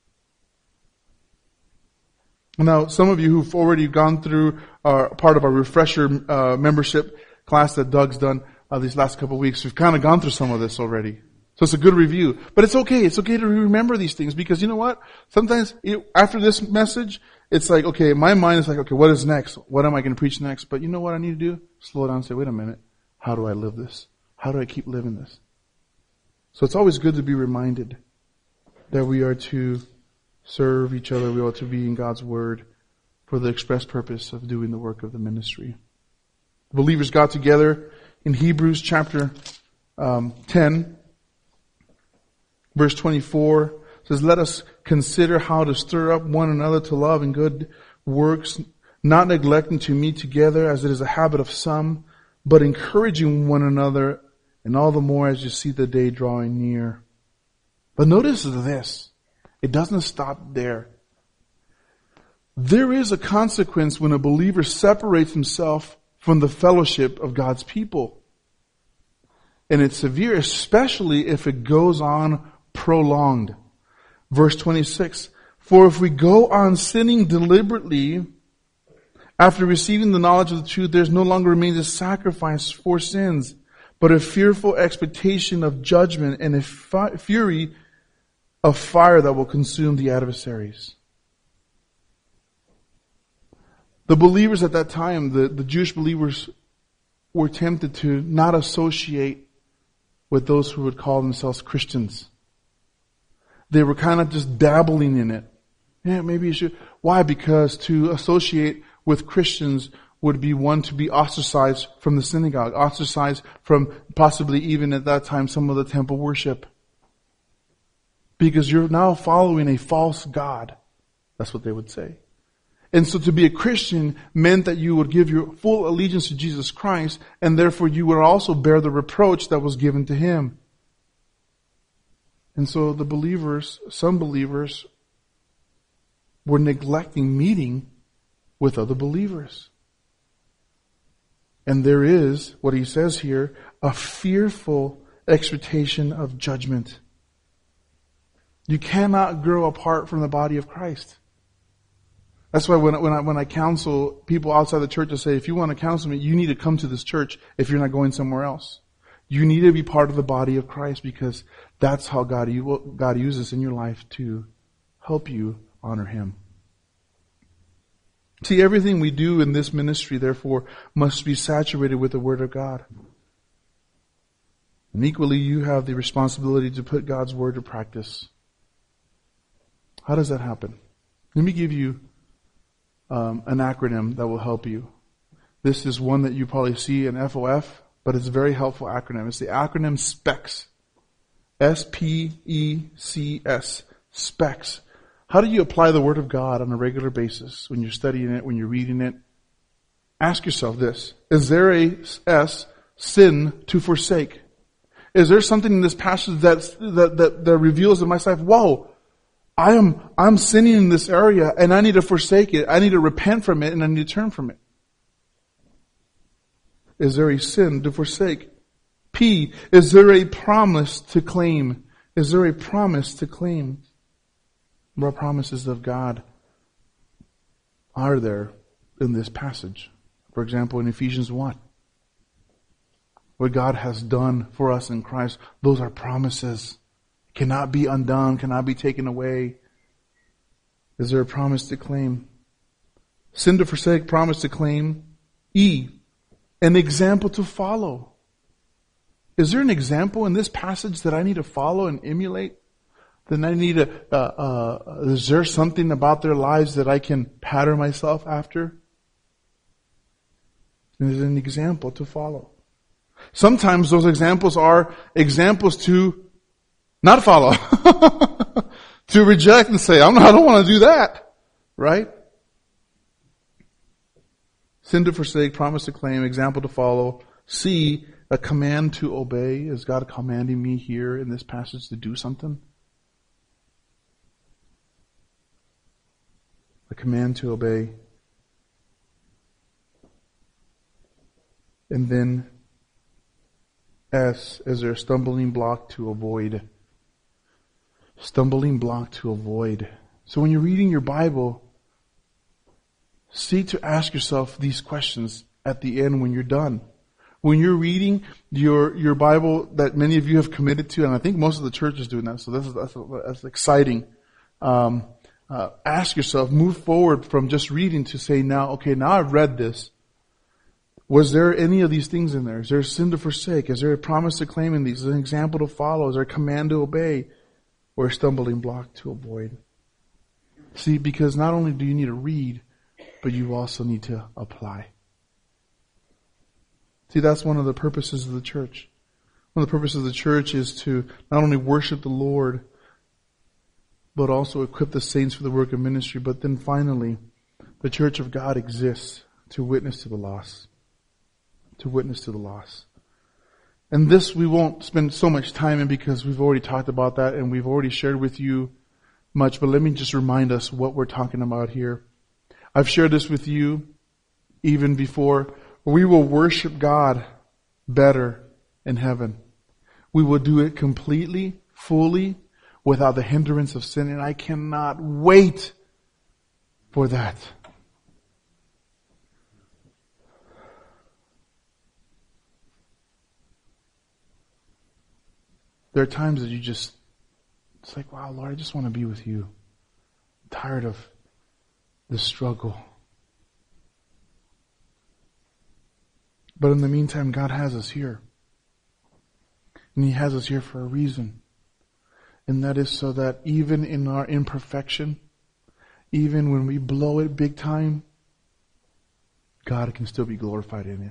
Now, some of you who've already gone through uh, part of our refresher uh, membership class that Doug's done uh, these last couple of weeks, we've kind of gone through some of this already. So it's a good review. But it's okay. It's okay to remember these things because you know what? Sometimes it, after this message, it's like, okay, my mind is like, okay, what is next? What am I going to preach next? But you know what I need to do? Slow down and say, wait a minute. How do I live this? How do I keep living this? So it's always good to be reminded that we are to serve each other. We ought to be in God's Word for the express purpose of doing the work of the ministry. The believers got together in Hebrews chapter um, ten, verse twenty-four. It says, let us consider how to stir up one another to love and good works, not neglecting to meet together as it is a habit of some, but encouraging one another, and all the more as you see the day drawing near. But notice this. It doesn't stop there. There is a consequence when a believer separates himself from the fellowship of God's people. And it's severe, especially if it goes on prolonged. Verse twenty-six, for if we go on sinning deliberately, after receiving the knowledge of the truth, there no longer remains a sacrifice for sins, but a fearful expectation of judgment and a fi- fury of fire that will consume the adversaries. The believers at that time, the, the Jewish believers, were tempted to not associate with those who would call themselves Christians. They were kind of just dabbling in it. Yeah, maybe you should. Why? Because to associate with Christians would be one to be ostracized from the synagogue, ostracized from possibly even at that time some of the temple worship. Because you're now following a false god. That's what they would say. And so to be a Christian meant that you would give your full allegiance to Jesus Christ, and therefore you would also bear the reproach that was given to Him. And so the believers, some believers, were neglecting meeting with other believers. And there is, what he says here, a fearful expectation of judgment. You cannot grow apart from the body of Christ. That's why when, when I when I counsel people outside the church, I say, if you want to counsel me, you need to come to this church if you're not going somewhere else. You need to be part of the body of Christ because that's how God, God uses in your life to help you honor Him. See, everything we do in this ministry, therefore, must be saturated with the Word of God. And equally, you have the responsibility to put God's Word to practice. How does that happen? Let me give you um, an acronym that will help you. This is one that you probably see in F O F, but it's a very helpful acronym. It's the acronym SPECS. S P E C S. SPECS. How do you apply the Word of God on a regular basis when you're studying it, when you're reading it? Ask yourself this. Is there a S, sin to forsake? Is there something in this passage that's, that, that, that reveals in my life, whoa, I am, I'm sinning in this area and I need to forsake it. I need to repent from it and I need to turn from it. Is there a sin to forsake? P, is there a promise to claim? Is there a promise to claim? What promises of God are there in this passage? For example, in Ephesians one. What God has done for us in Christ, those are promises. Cannot be undone, cannot be taken away. Is there a promise to claim? Sin to forsake, promise to claim. E, an example to follow. Is there an example in this passage that I need to follow and emulate? Then I need to, uh, uh, is there something about their lives that I can pattern myself after? There's an example to follow. Sometimes those examples are examples to not follow. To reject and say, I'm not, I don't want to do that. Right? Sin to forsake, promise to claim, example to follow. C, a command to obey. Is God commanding me here in this passage to do something? A command to obey. And then S, is there a stumbling block to avoid? Stumbling block to avoid. So when you're reading your Bible, seek to ask yourself these questions at the end when you're done. When you're reading your your Bible that many of you have committed to, and I think most of the church is doing that, so this is, that's, that's exciting. Um, uh, ask yourself, move forward from just reading to say now, okay, now I've read this. Was there any of these things in there? Is there a sin to forsake? Is there a promise to claim in these? Is there an example to follow? Is there a command to obey? Or a stumbling block to avoid? See, because not only do you need to read, but you also need to apply. See, that's one of the purposes of the church. One of the purposes of the church is to not only worship the Lord, but also equip the saints for the work of ministry. But then finally, the church of God exists to witness to the lost. To witness to the lost. And this we won't spend so much time in because we've already talked about that and we've already shared with you much. But let me just remind us what we're talking about here. I've shared this with you even before. We will worship God better in heaven. We will do it completely, fully, without the hindrance of sin. And I cannot wait for that. There are times that you just, it's like, wow, Lord, I just want to be with you. I'm tired of the struggle. But in the meantime, God has us here. And He has us here for a reason. And that is so that even in our imperfection, even when we blow it big time, God can still be glorified in it.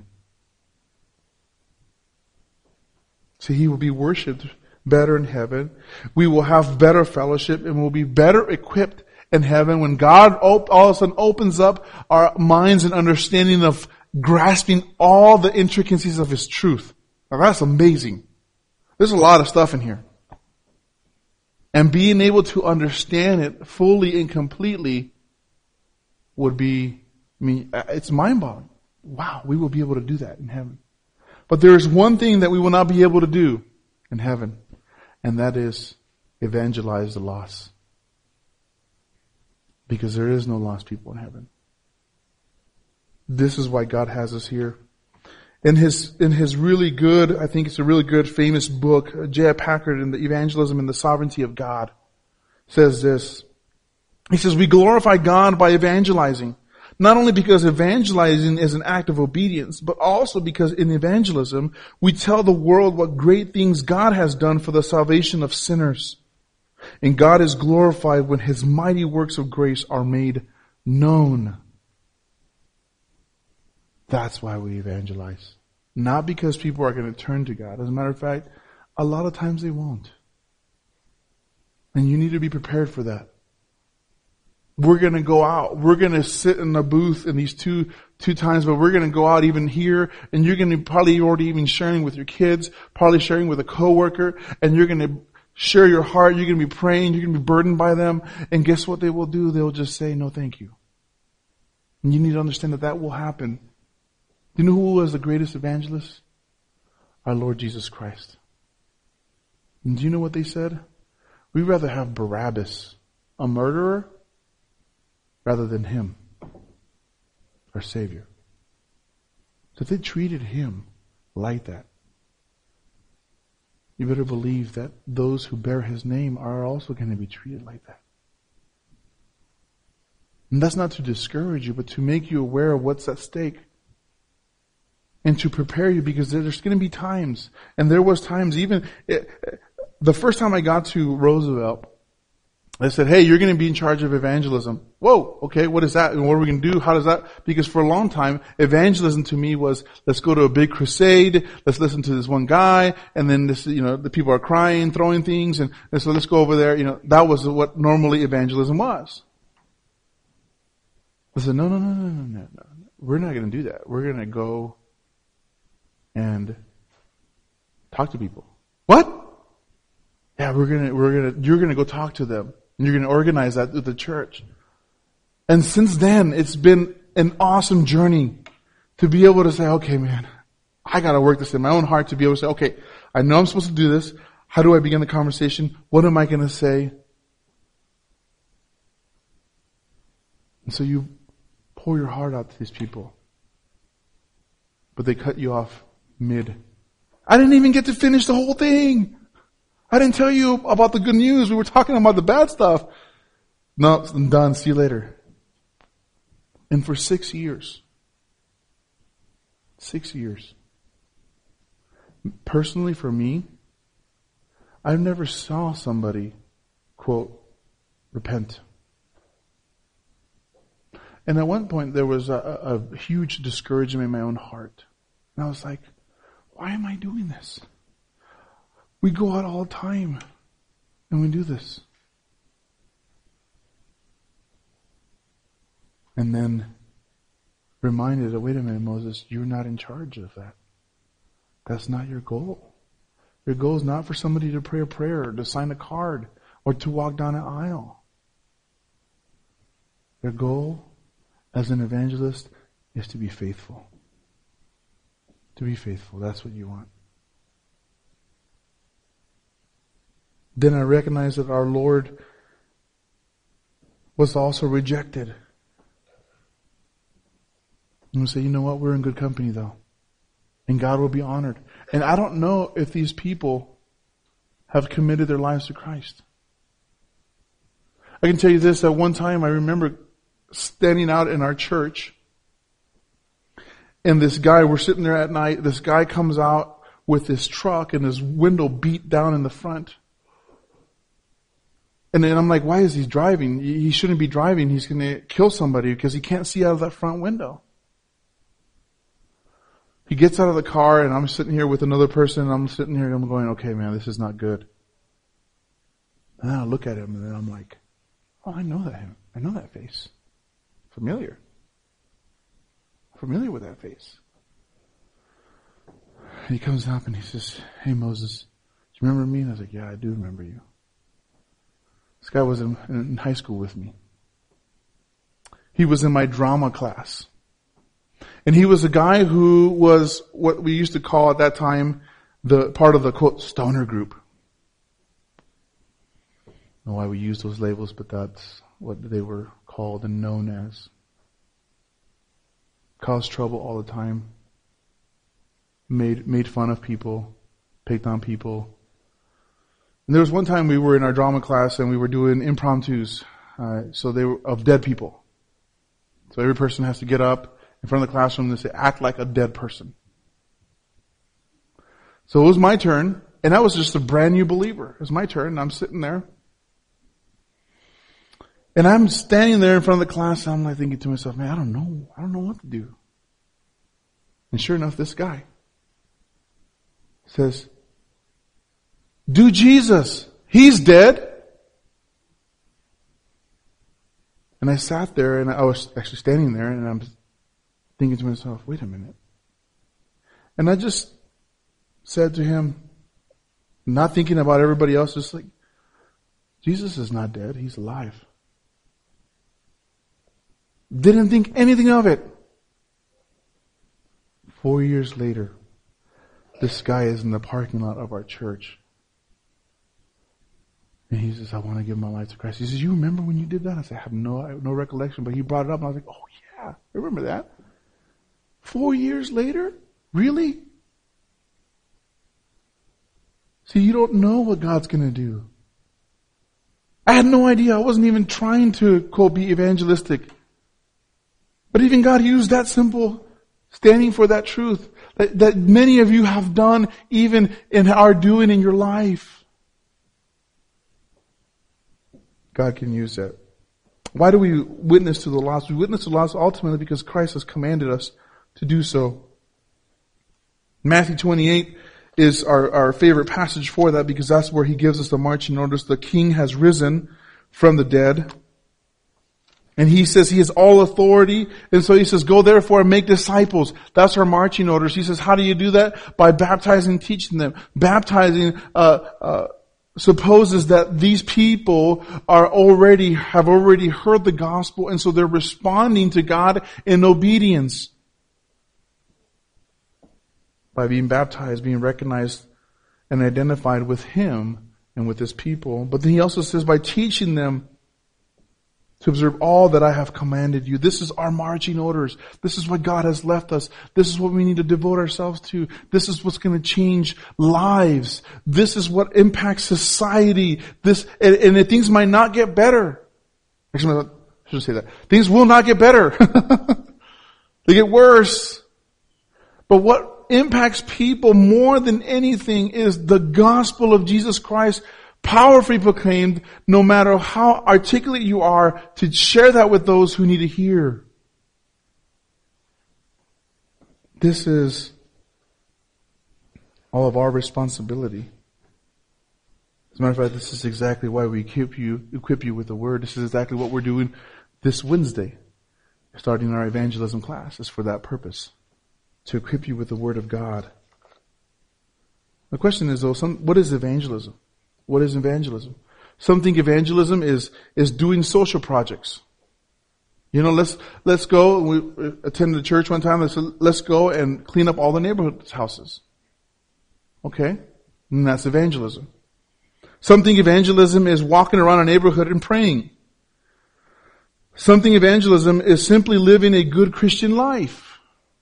So He will be worshipped better in heaven. We will have better fellowship and we'll be better equipped in heaven when God op- all of a sudden opens up our minds and understanding of grasping all the intricacies of His truth. Now that's amazing. There's a lot of stuff in here. And being able to understand it fully and completely would be, I mean, it's mind-boggling. Wow, we will be able to do that in heaven. But there is one thing that we will not be able to do in heaven, and that is evangelize the lost. Because there is no lost people in heaven. This is why God has us here. In his, in his really good, I think it's a really good famous book, J I Packer in the Evangelism and the Sovereignty of God says this. He says, we glorify God by evangelizing. Not only because evangelizing is an act of obedience, but also because in evangelism, we tell the world what great things God has done for the salvation of sinners. And God is glorified when His mighty works of grace are made known. That's why we evangelize. Not because people are going to turn to God. As a matter of fact, a lot of times they won't. And you need to be prepared for that. We're going to go out. We're going to sit in the booth in these two, two times, but we're going to go out even here, and you're going to probably already even sharing with your kids, probably sharing with a coworker, and you're going to share your heart. You're going to be praying. You're going to be burdened by them. And guess what they will do? They'll just say, no, thank you. And you need to understand that that will happen. Do you know who was the greatest evangelist? Our Lord Jesus Christ. And do you know what they said? We'd rather have Barabbas, a murderer, rather than Him, our Savior. So if they treated Him like that, you better believe that those who bear His name are also going to be treated like that. And that's not to discourage you, but to make you aware of what's at stake. And to prepare you, because there's going to be times, and there was times even, it, the first time I got to Roosevelt, I said, hey, you're going to be in charge of evangelism. Whoa, okay, what is that? And what are we going to do? How does that? Because for a long time, evangelism to me was, let's go to a big crusade, let's listen to this one guy, and then this, you know, the people are crying, throwing things, and, and so let's go over there. You know, that was what normally evangelism was. I said, no, no, no, no, no, no, no. we're not going to do that. We're going to go and talk to people. What? Yeah, we're going to, we're going to, you're going to go talk to them. And you're going to organize that with the church. And since then, it's been an awesome journey to be able to say, okay, man, I got to work this in my own heart to be able to say, okay, I know I'm supposed to do this. How do I begin the conversation? What am I going to say? And so you pour your heart out to these people. But they cut you off mid. I didn't even get to finish the whole thing. I didn't tell you about the good news. We were talking about the bad stuff. No, I'm done. See you later. And for six years, six years, personally for me, I've never saw somebody, quote, repent. And at one point there was a, a huge discouragement in my own heart. And I was like, why am I doing this? We go out all the time and we do this. And then reminded that, wait a minute, Moses, you're not in charge of that. That's not your goal. Your goal is not for somebody to pray a prayer, or to sign a card, or to walk down an aisle. Your goal as an evangelist is to be faithful. To be faithful. That's what you want. Then I recognize that our Lord was also rejected. And we say, you know what? We're in good company though. And God will be honored. And I don't know if these people have committed their lives to Christ. I can tell you this, at one time I remember standing out in our church, and this guy, we're sitting there at night, this guy comes out with his truck and his window beat down in the front. And then I'm like, why is he driving? He shouldn't be driving. He's going to kill somebody because he can't see out of that front window. He gets out of the car, and I'm sitting here with another person, and I'm sitting here and I'm going, okay, man, this is not good. And then I look at him, and then I'm like, oh, I know that him. I know that face. Familiar. Familiar with that face. And he comes up and he says, hey, Moses, do you remember me? And I was like, yeah, I do remember you. This guy was in, in high school with me. He was in my drama class. And he was a guy who was what we used to call at that time the part of the, quote, stoner group. I don't know why we use those labels, but that's what they were called and known as. Caused trouble all the time. Made made fun of people. Picked on people. And there was one time we were in our drama class and we were doing impromptus. Uh, so they were of dead people. So every person has to get up in front of the classroom and say, act like a dead person. So it was my turn, and I was just a brand new believer. It was my turn, and I'm sitting there. And I'm standing there in front of the class, and I'm like thinking to myself, man, I don't know. I don't know what to do. And sure enough, this guy says, do Jesus. He's dead. And I sat there, and I was actually standing there, and I'm thinking to myself, wait a minute. And I just said to him, not thinking about everybody else, just like, Jesus is not dead. He's alive. Didn't think anything of it. Four years later, this guy is in the parking lot of our church. And he says, I want to give my life to Christ. He says, you remember when you did that? I said, I have no, I have no recollection, but he brought it up and I was like, oh yeah, I remember that. Four years later? Really? See, you don't know what God's going to do. I had no idea. I wasn't even trying to, quote, be evangelistic. But even God used that simple standing for that truth that, that many of you have done, even and are doing in your life. God can use that. Why do we witness to the lost? We witness to the lost ultimately because Christ has commanded us to do so. Matthew twenty-eight is our, our favorite passage for that because that's where he gives us the marching orders. The King has risen from the dead. And he says he has all authority. And so he says, go therefore and make disciples. That's our marching orders. He says, how do you do that? By baptizing, teaching them. Baptizing, uh, uh, supposes that these people are already, have already heard the gospel, and so they're responding to God in obedience. By being baptized, being recognized and identified with Him and with His people. But then he also says by teaching them to observe all that I have commanded you. This is our marching orders. This is what God has left us. This is what we need to devote ourselves to. This is what's going to change lives. This is what impacts society. This, and, and things might not get better. Actually, I shouldn't say that. Things will not get better. They get worse. But what impacts people more than anything is the gospel of Jesus Christ, powerfully proclaimed, no matter how articulate you are, to share that with those who need to hear. This is all of our responsibility. As a matter of fact, this is exactly why we equip you, equip you with the Word. This is exactly what we're doing this Wednesday, starting our evangelism class. It's for that purpose, to equip you with the Word of God. The question is, though, some, what is evangelism? What is evangelism? Some think evangelism is, is doing social projects. You know, let's, let's go, we attended a church one time, let's, let's go and clean up all the neighborhood houses. Okay? And that's evangelism. Some think evangelism is walking around a neighborhood and praying. Some think evangelism is simply living a good Christian life.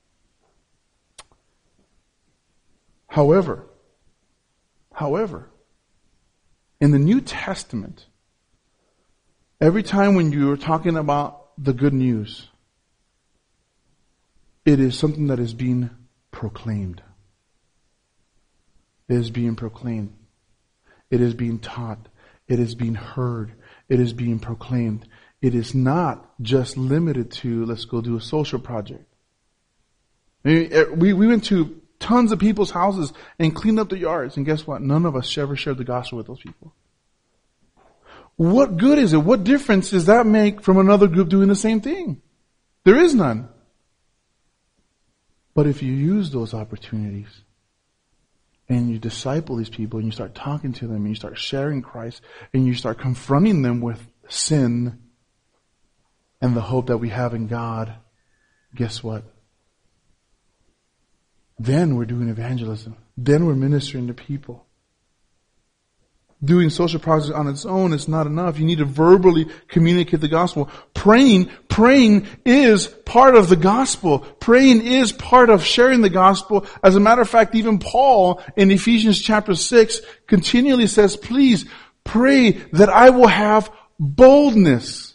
However, however, in the New Testament, every time when you are talking about the good news, it is something that is being proclaimed. It is being proclaimed. It is being taught. It is being heard. It is being proclaimed. It is not just limited to, let's go do a social project. We, we went to tons of people's houses and cleaned up the yards. And guess what? None of us ever shared the gospel with those people. What good is it? What difference does that make from another group doing the same thing? There is none. But if you use those opportunities and you disciple these people and you start talking to them and you start sharing Christ and you start confronting them with sin and the hope that we have in God, guess what? Then we're doing evangelism. Then we're ministering to people. Doing social projects on its own is not enough. You need to verbally communicate the gospel. Praying, praying is part of the gospel. Praying is part of sharing the gospel. As a matter of fact, even Paul in Ephesians chapter six continually says, please pray that I will have boldness.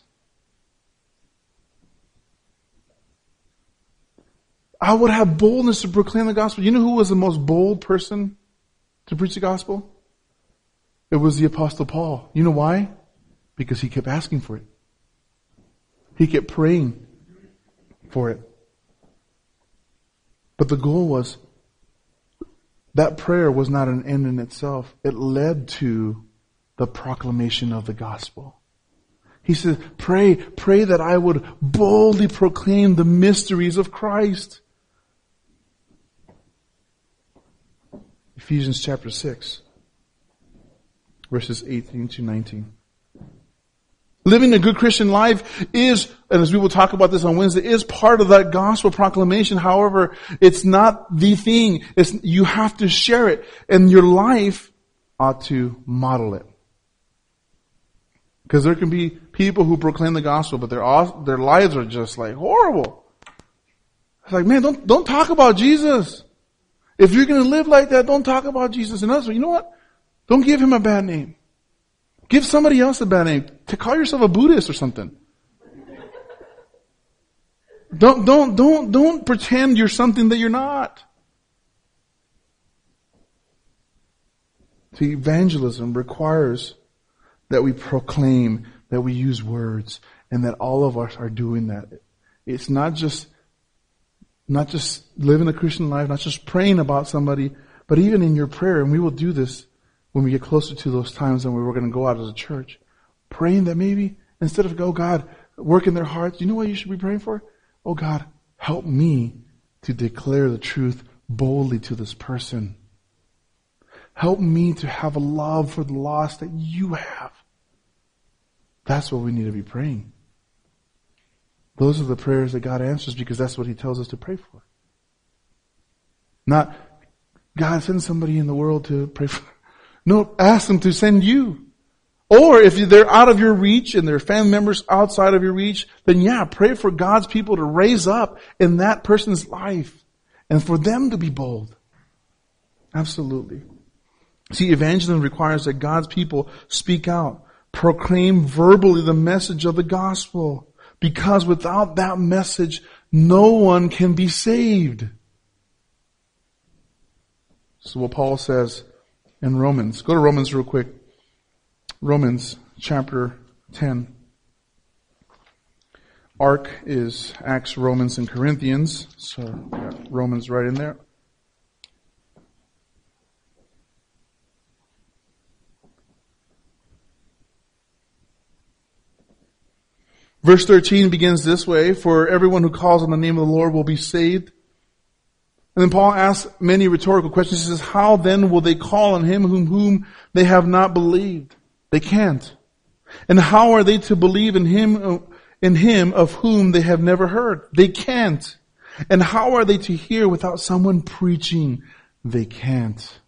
I would have boldness to proclaim the gospel. You know who was the most bold person to preach the gospel? It was the Apostle Paul. You know why? Because he kept asking for it. He kept praying for it. But the goal was, that prayer was not an end in itself. It led to the proclamation of the gospel. He said, pray, pray that I would boldly proclaim the mysteries of Christ. Ephesians chapter six, verses eighteen to nineteen. Living a good Christian life is, and as we will talk about this on Wednesday, is part of that gospel proclamation. However, it's not the thing. It's, you have to share it, and your life ought to model it. Because there can be people who proclaim the gospel, but their their lives are just like horrible. It's like, man, don't don't talk about Jesus. If you're going to live like that, don't talk about Jesus. And also, you know what? Don't give him a bad name. Give somebody else a bad name. To call yourself a Buddhist or something. Don't don't don't don't pretend you're something that you're not. See, evangelism requires that we proclaim, that we use words, and that all of us are doing that. It's not just, not just living a Christian life, not just praying about somebody, but even in your prayer, and we will do this when we get closer to those times when we're going to go out as a church, praying that maybe, instead of, oh God, work in their hearts, you know what you should be praying for? Oh God, help me to declare the truth boldly to this person. Help me to have a love for the lost that you have. That's what we need to be praying. Those are the prayers that God answers because that's what He tells us to pray for. Not, God, send somebody in the world to pray for. No, ask them to send you. Or if they're out of your reach and they're family members outside of your reach, then yeah, pray for God's people to raise up in that person's life and for them to be bold. Absolutely. See, evangelism requires that God's people speak out, proclaim verbally the message of the gospel, because without that message, no one can be saved. So what Paul says in Romans, go to Romans real quick. Romans chapter ten. Ark is Acts, Romans, and Corinthians. So yeah, Romans right in there. Verse thirteen begins this way, for everyone who calls on the name of the Lord will be saved. And then Paul asks many rhetorical questions. He says, how then will they call on Him whom, whom they have not believed? They can't. And how are they to believe in Him, in Him of whom they have never heard? They can't. And how are they to hear without someone preaching? They can't.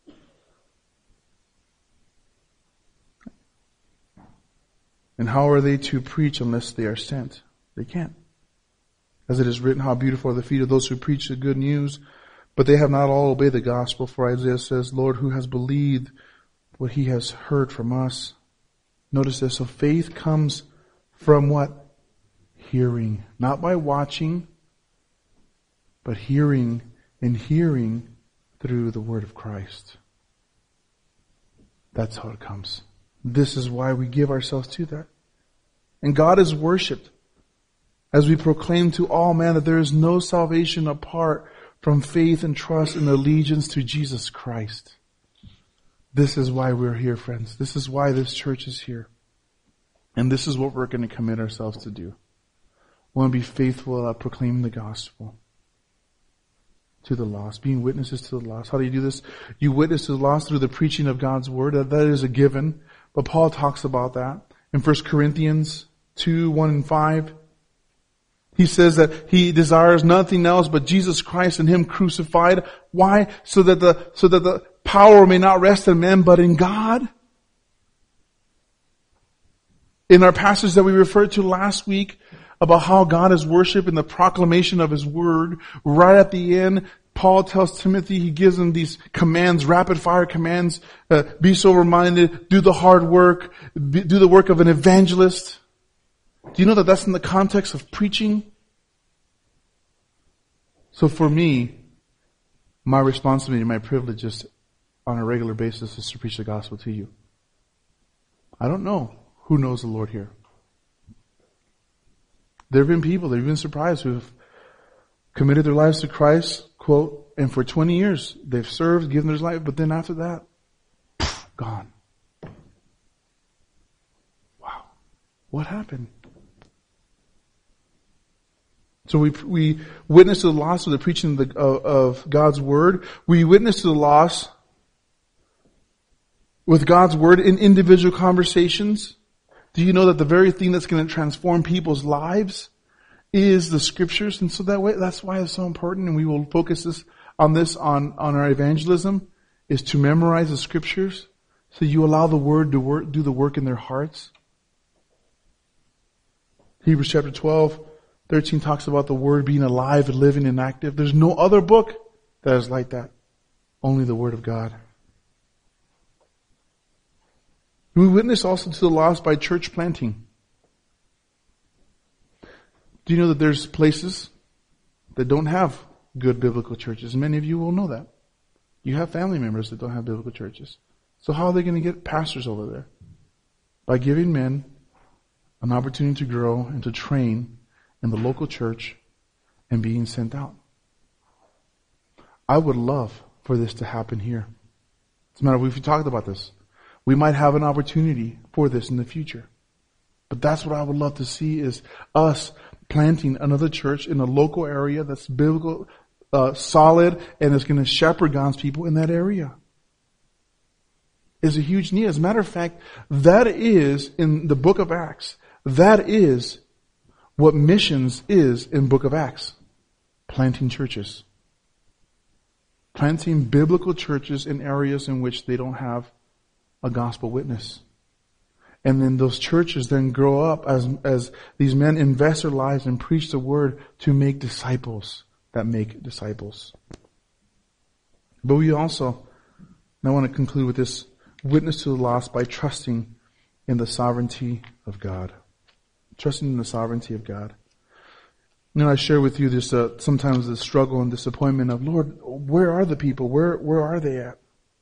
And how are they to preach unless they are sent? They can't. As it is written, how beautiful are the feet of those who preach the good news, but they have not all obeyed the gospel. For Isaiah says, Lord, who has believed what he has heard from us? Notice this. So faith comes from what? Hearing. Not by watching, but hearing, and hearing through the word of Christ. That's how it comes. This is why we give ourselves to that. And God is worshipped as we proclaim to all men that there is no salvation apart from faith and trust and allegiance to Jesus Christ. This is why we're here, friends. This is why this church is here. And this is what we're going to commit ourselves to do. We want to be faithful at proclaiming the gospel to the lost, being witnesses to the lost. How do you do this? You witness to the lost through the preaching of God's word. That, that is a given. But Paul talks about that in First Corinthians two, one and five. He says that he desires nothing else but Jesus Christ and Him crucified. Why? So that the, so that the power may not rest in men, but in God. In our passage that we referred to last week about how God is worshipped in the proclamation of His word, right at the end, Paul tells Timothy, he gives him these commands, rapid fire commands, uh, be sober-minded, do the hard work, be, do the work of an evangelist. Do you know that that's in the context of preaching? So for me, my responsibility, my privilege is on a regular basis is to preach the gospel to you. I don't know who knows the Lord here. There have been people that have been surprised who have committed their lives to Christ, quote, and for twenty years they've served, given their life, but then after that, poof, gone. Wow. What happened? So we we witness to the loss of the preaching of, the, of, of God's word. We witness to the loss with God's word in individual conversations. Do you know that the very thing that's going to transform people's lives is the scriptures? And so that way, that's why it's so important, and we will focus this on this on, on our evangelism, is to memorize the scriptures so you allow the word to work, do the work in their hearts. Hebrews chapter twelve, thirteen talks about the word being alive and living and active. There's no other book that is like that. Only the word of God. We witness also to the lost by church planting. Do you know that there's places that don't have good biblical churches? Many of you will know that. You have family members that don't have biblical churches. So how are they going to get pastors over there? By giving men an opportunity to grow and to train in the local church and being sent out. I would love for this to happen here. As a matter of fact, we've talked about this. We might have an opportunity for this in the future. But that's what I would love to see, is us planting another church in a local area that's biblical, uh, solid, and is going to shepherd God's people in that area. Is a huge need. As a matter of fact, that is in the book of Acts. That is what missions is in book of Acts. Planting churches. Planting biblical churches in areas in which they don't have a gospel witness. And then those churches then grow up as, as these men invest their lives and preach the word to make disciples that make disciples. But we also, and I want to conclude with this, witness to the lost by trusting in the sovereignty of God. Trusting in the sovereignty of God. And I share with you this, uh, sometimes the struggle and disappointment of, Lord, where are the people? Where, where are they at?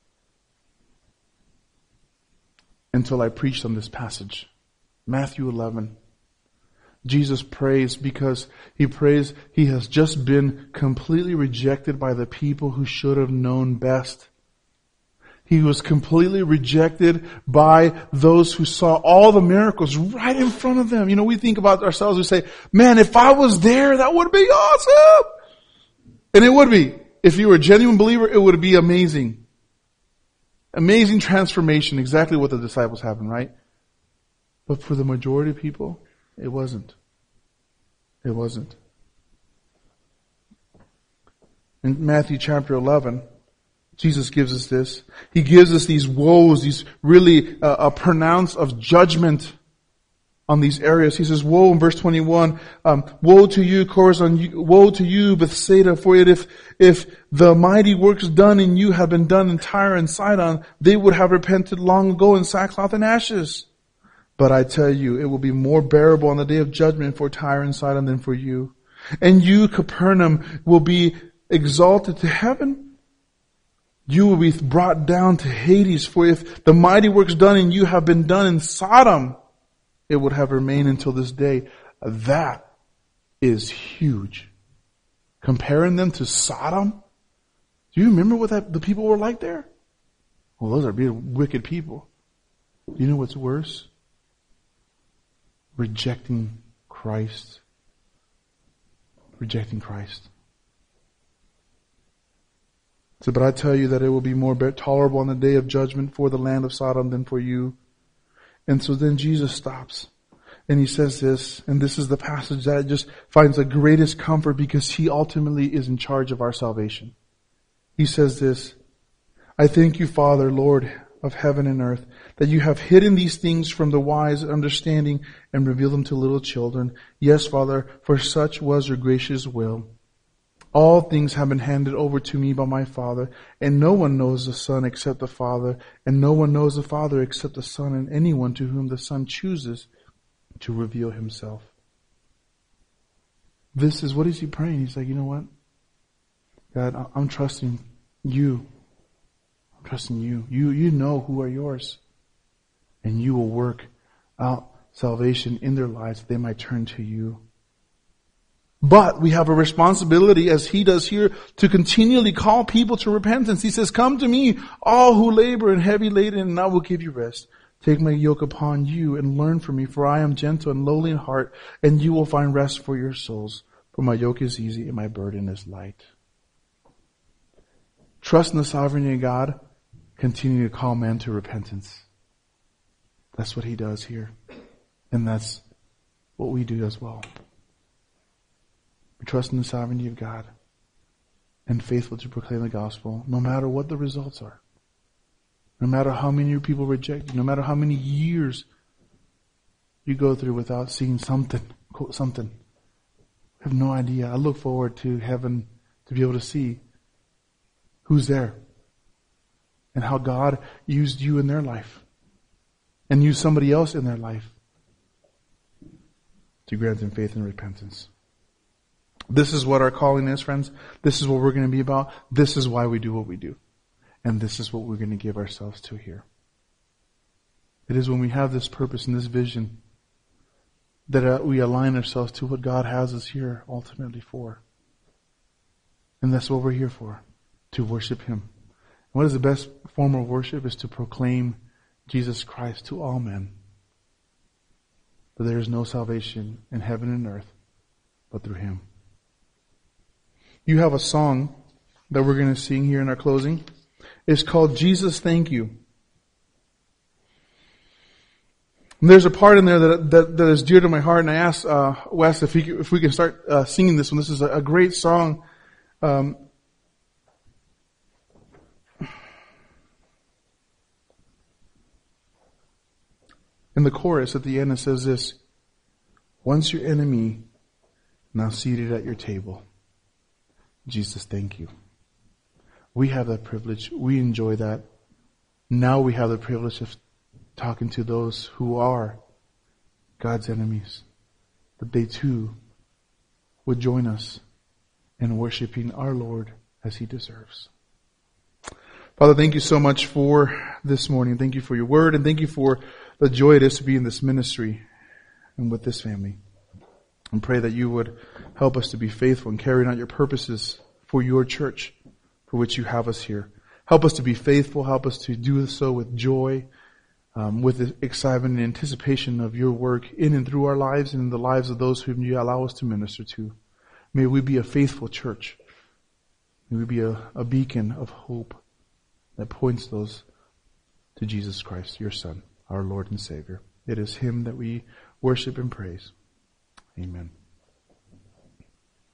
Until I preached on this passage. Matthew eleven. Jesus prays because he prays he has just been completely rejected by the people who should have known best. He was completely rejected by those who saw all the miracles right in front of them. You know, we think about ourselves, we say, man, if I was there, that would be awesome. And it would be. If you were a genuine believer, it would be amazing. Amazing transformation, exactly what the disciples happened, right? But for the majority of people, it wasn't. It wasn't. In Matthew chapter eleven, Jesus gives us this. He gives us these woes, these really uh, a pronounce of judgment on these areas. He says, woe in verse twenty-one, um, woe to you, Chorazin, woe to you, Bethsaida, for it if, if the mighty works done in you had been done in Tyre and Sidon, they would have repented long ago in sackcloth and ashes. But I tell you, it will be more bearable on the day of judgment for Tyre and Sidon than for you. And you, Capernaum, will be exalted to heaven. You will be brought down to Hades, for if the mighty works done in you have been done in Sodom, it would have remained until this day. That is huge. Comparing them to Sodom? Do you remember what that, the people were like there? Well, those are really wicked people. You know what's worse? Rejecting Christ. Rejecting Christ. So, but I tell you that it will be more tolerable on the day of judgment for the land of Sodom than for you. And so then Jesus stops. And he says this, and this is the passage that just finds the greatest comfort because he ultimately is in charge of our salvation. He says this, I thank you, Father, Lord of heaven and earth, that you have hidden these things from the wise understanding and revealed them to little children. Yes, Father, for such was your gracious will. All things have been handed over to me by my Father, and no one knows the Son except the Father, and no one knows the Father except the Son, and anyone to whom the Son chooses to reveal himself. This is, what is he praying? He's like, you know what? God, I'm trusting you. I'm trusting you. You, you know who are yours. And you will work out salvation in their lives that they might turn to you. But we have a responsibility, as he does here, to continually call people to repentance. He says, come to me, all who labor and heavy laden, and I will give you rest. Take my yoke upon you and learn from me, for I am gentle and lowly in heart, and you will find rest for your souls. For my yoke is easy and my burden is light. Trust in the sovereignty of God. Continue to call men to repentance. That's what he does here. And that's what we do as well. We trust in the sovereignty of God and faithful to proclaim the gospel, no matter what the results are. No matter how many people reject you, no matter how many years you go through without seeing something, quote, something. I have no idea. I look forward to heaven to be able to see who's there and how God used you in their life and used somebody else in their life to grant them faith and repentance. This is what our calling is, friends. This is what we're going to be about. This is why we do what we do. And this is what we're going to give ourselves to here. It is when we have this purpose and this vision that uh, we align ourselves to what God has us here ultimately for. And that's what we're here for, to worship Him. And what is the best form of worship? Is to proclaim Jesus Christ to all men. that there is no salvation in heaven and earth but through Him. You have a song that we're going to sing here in our closing. It's called Jesus, Thank You. And there's a part in there that, that that is dear to my heart, and I asked uh, Wes if, he, if we can start uh, singing this one. This is a, a great song. Um, in the chorus at the end it says this: once your enemy, now seated at your table. Jesus, thank you. We have that privilege. We enjoy that. Now we have the privilege of talking to those who are God's enemies, that they too would join us in worshiping our Lord as He deserves. Father, thank you so much for this morning. Thank you for your word, and thank you for the joy it is to be in this ministry and with this family. And pray that you would help us to be faithful in carrying out your purposes for your church, for which you have us here. Help us to be faithful. Help us to do so with joy, um, with excitement and anticipation of your work in and through our lives and in the lives of those whom you allow us to minister to. May we be a faithful church. May we be a, a beacon of hope that points those to Jesus Christ, your Son, our Lord and Savior. It is Him that we worship and praise. Amen.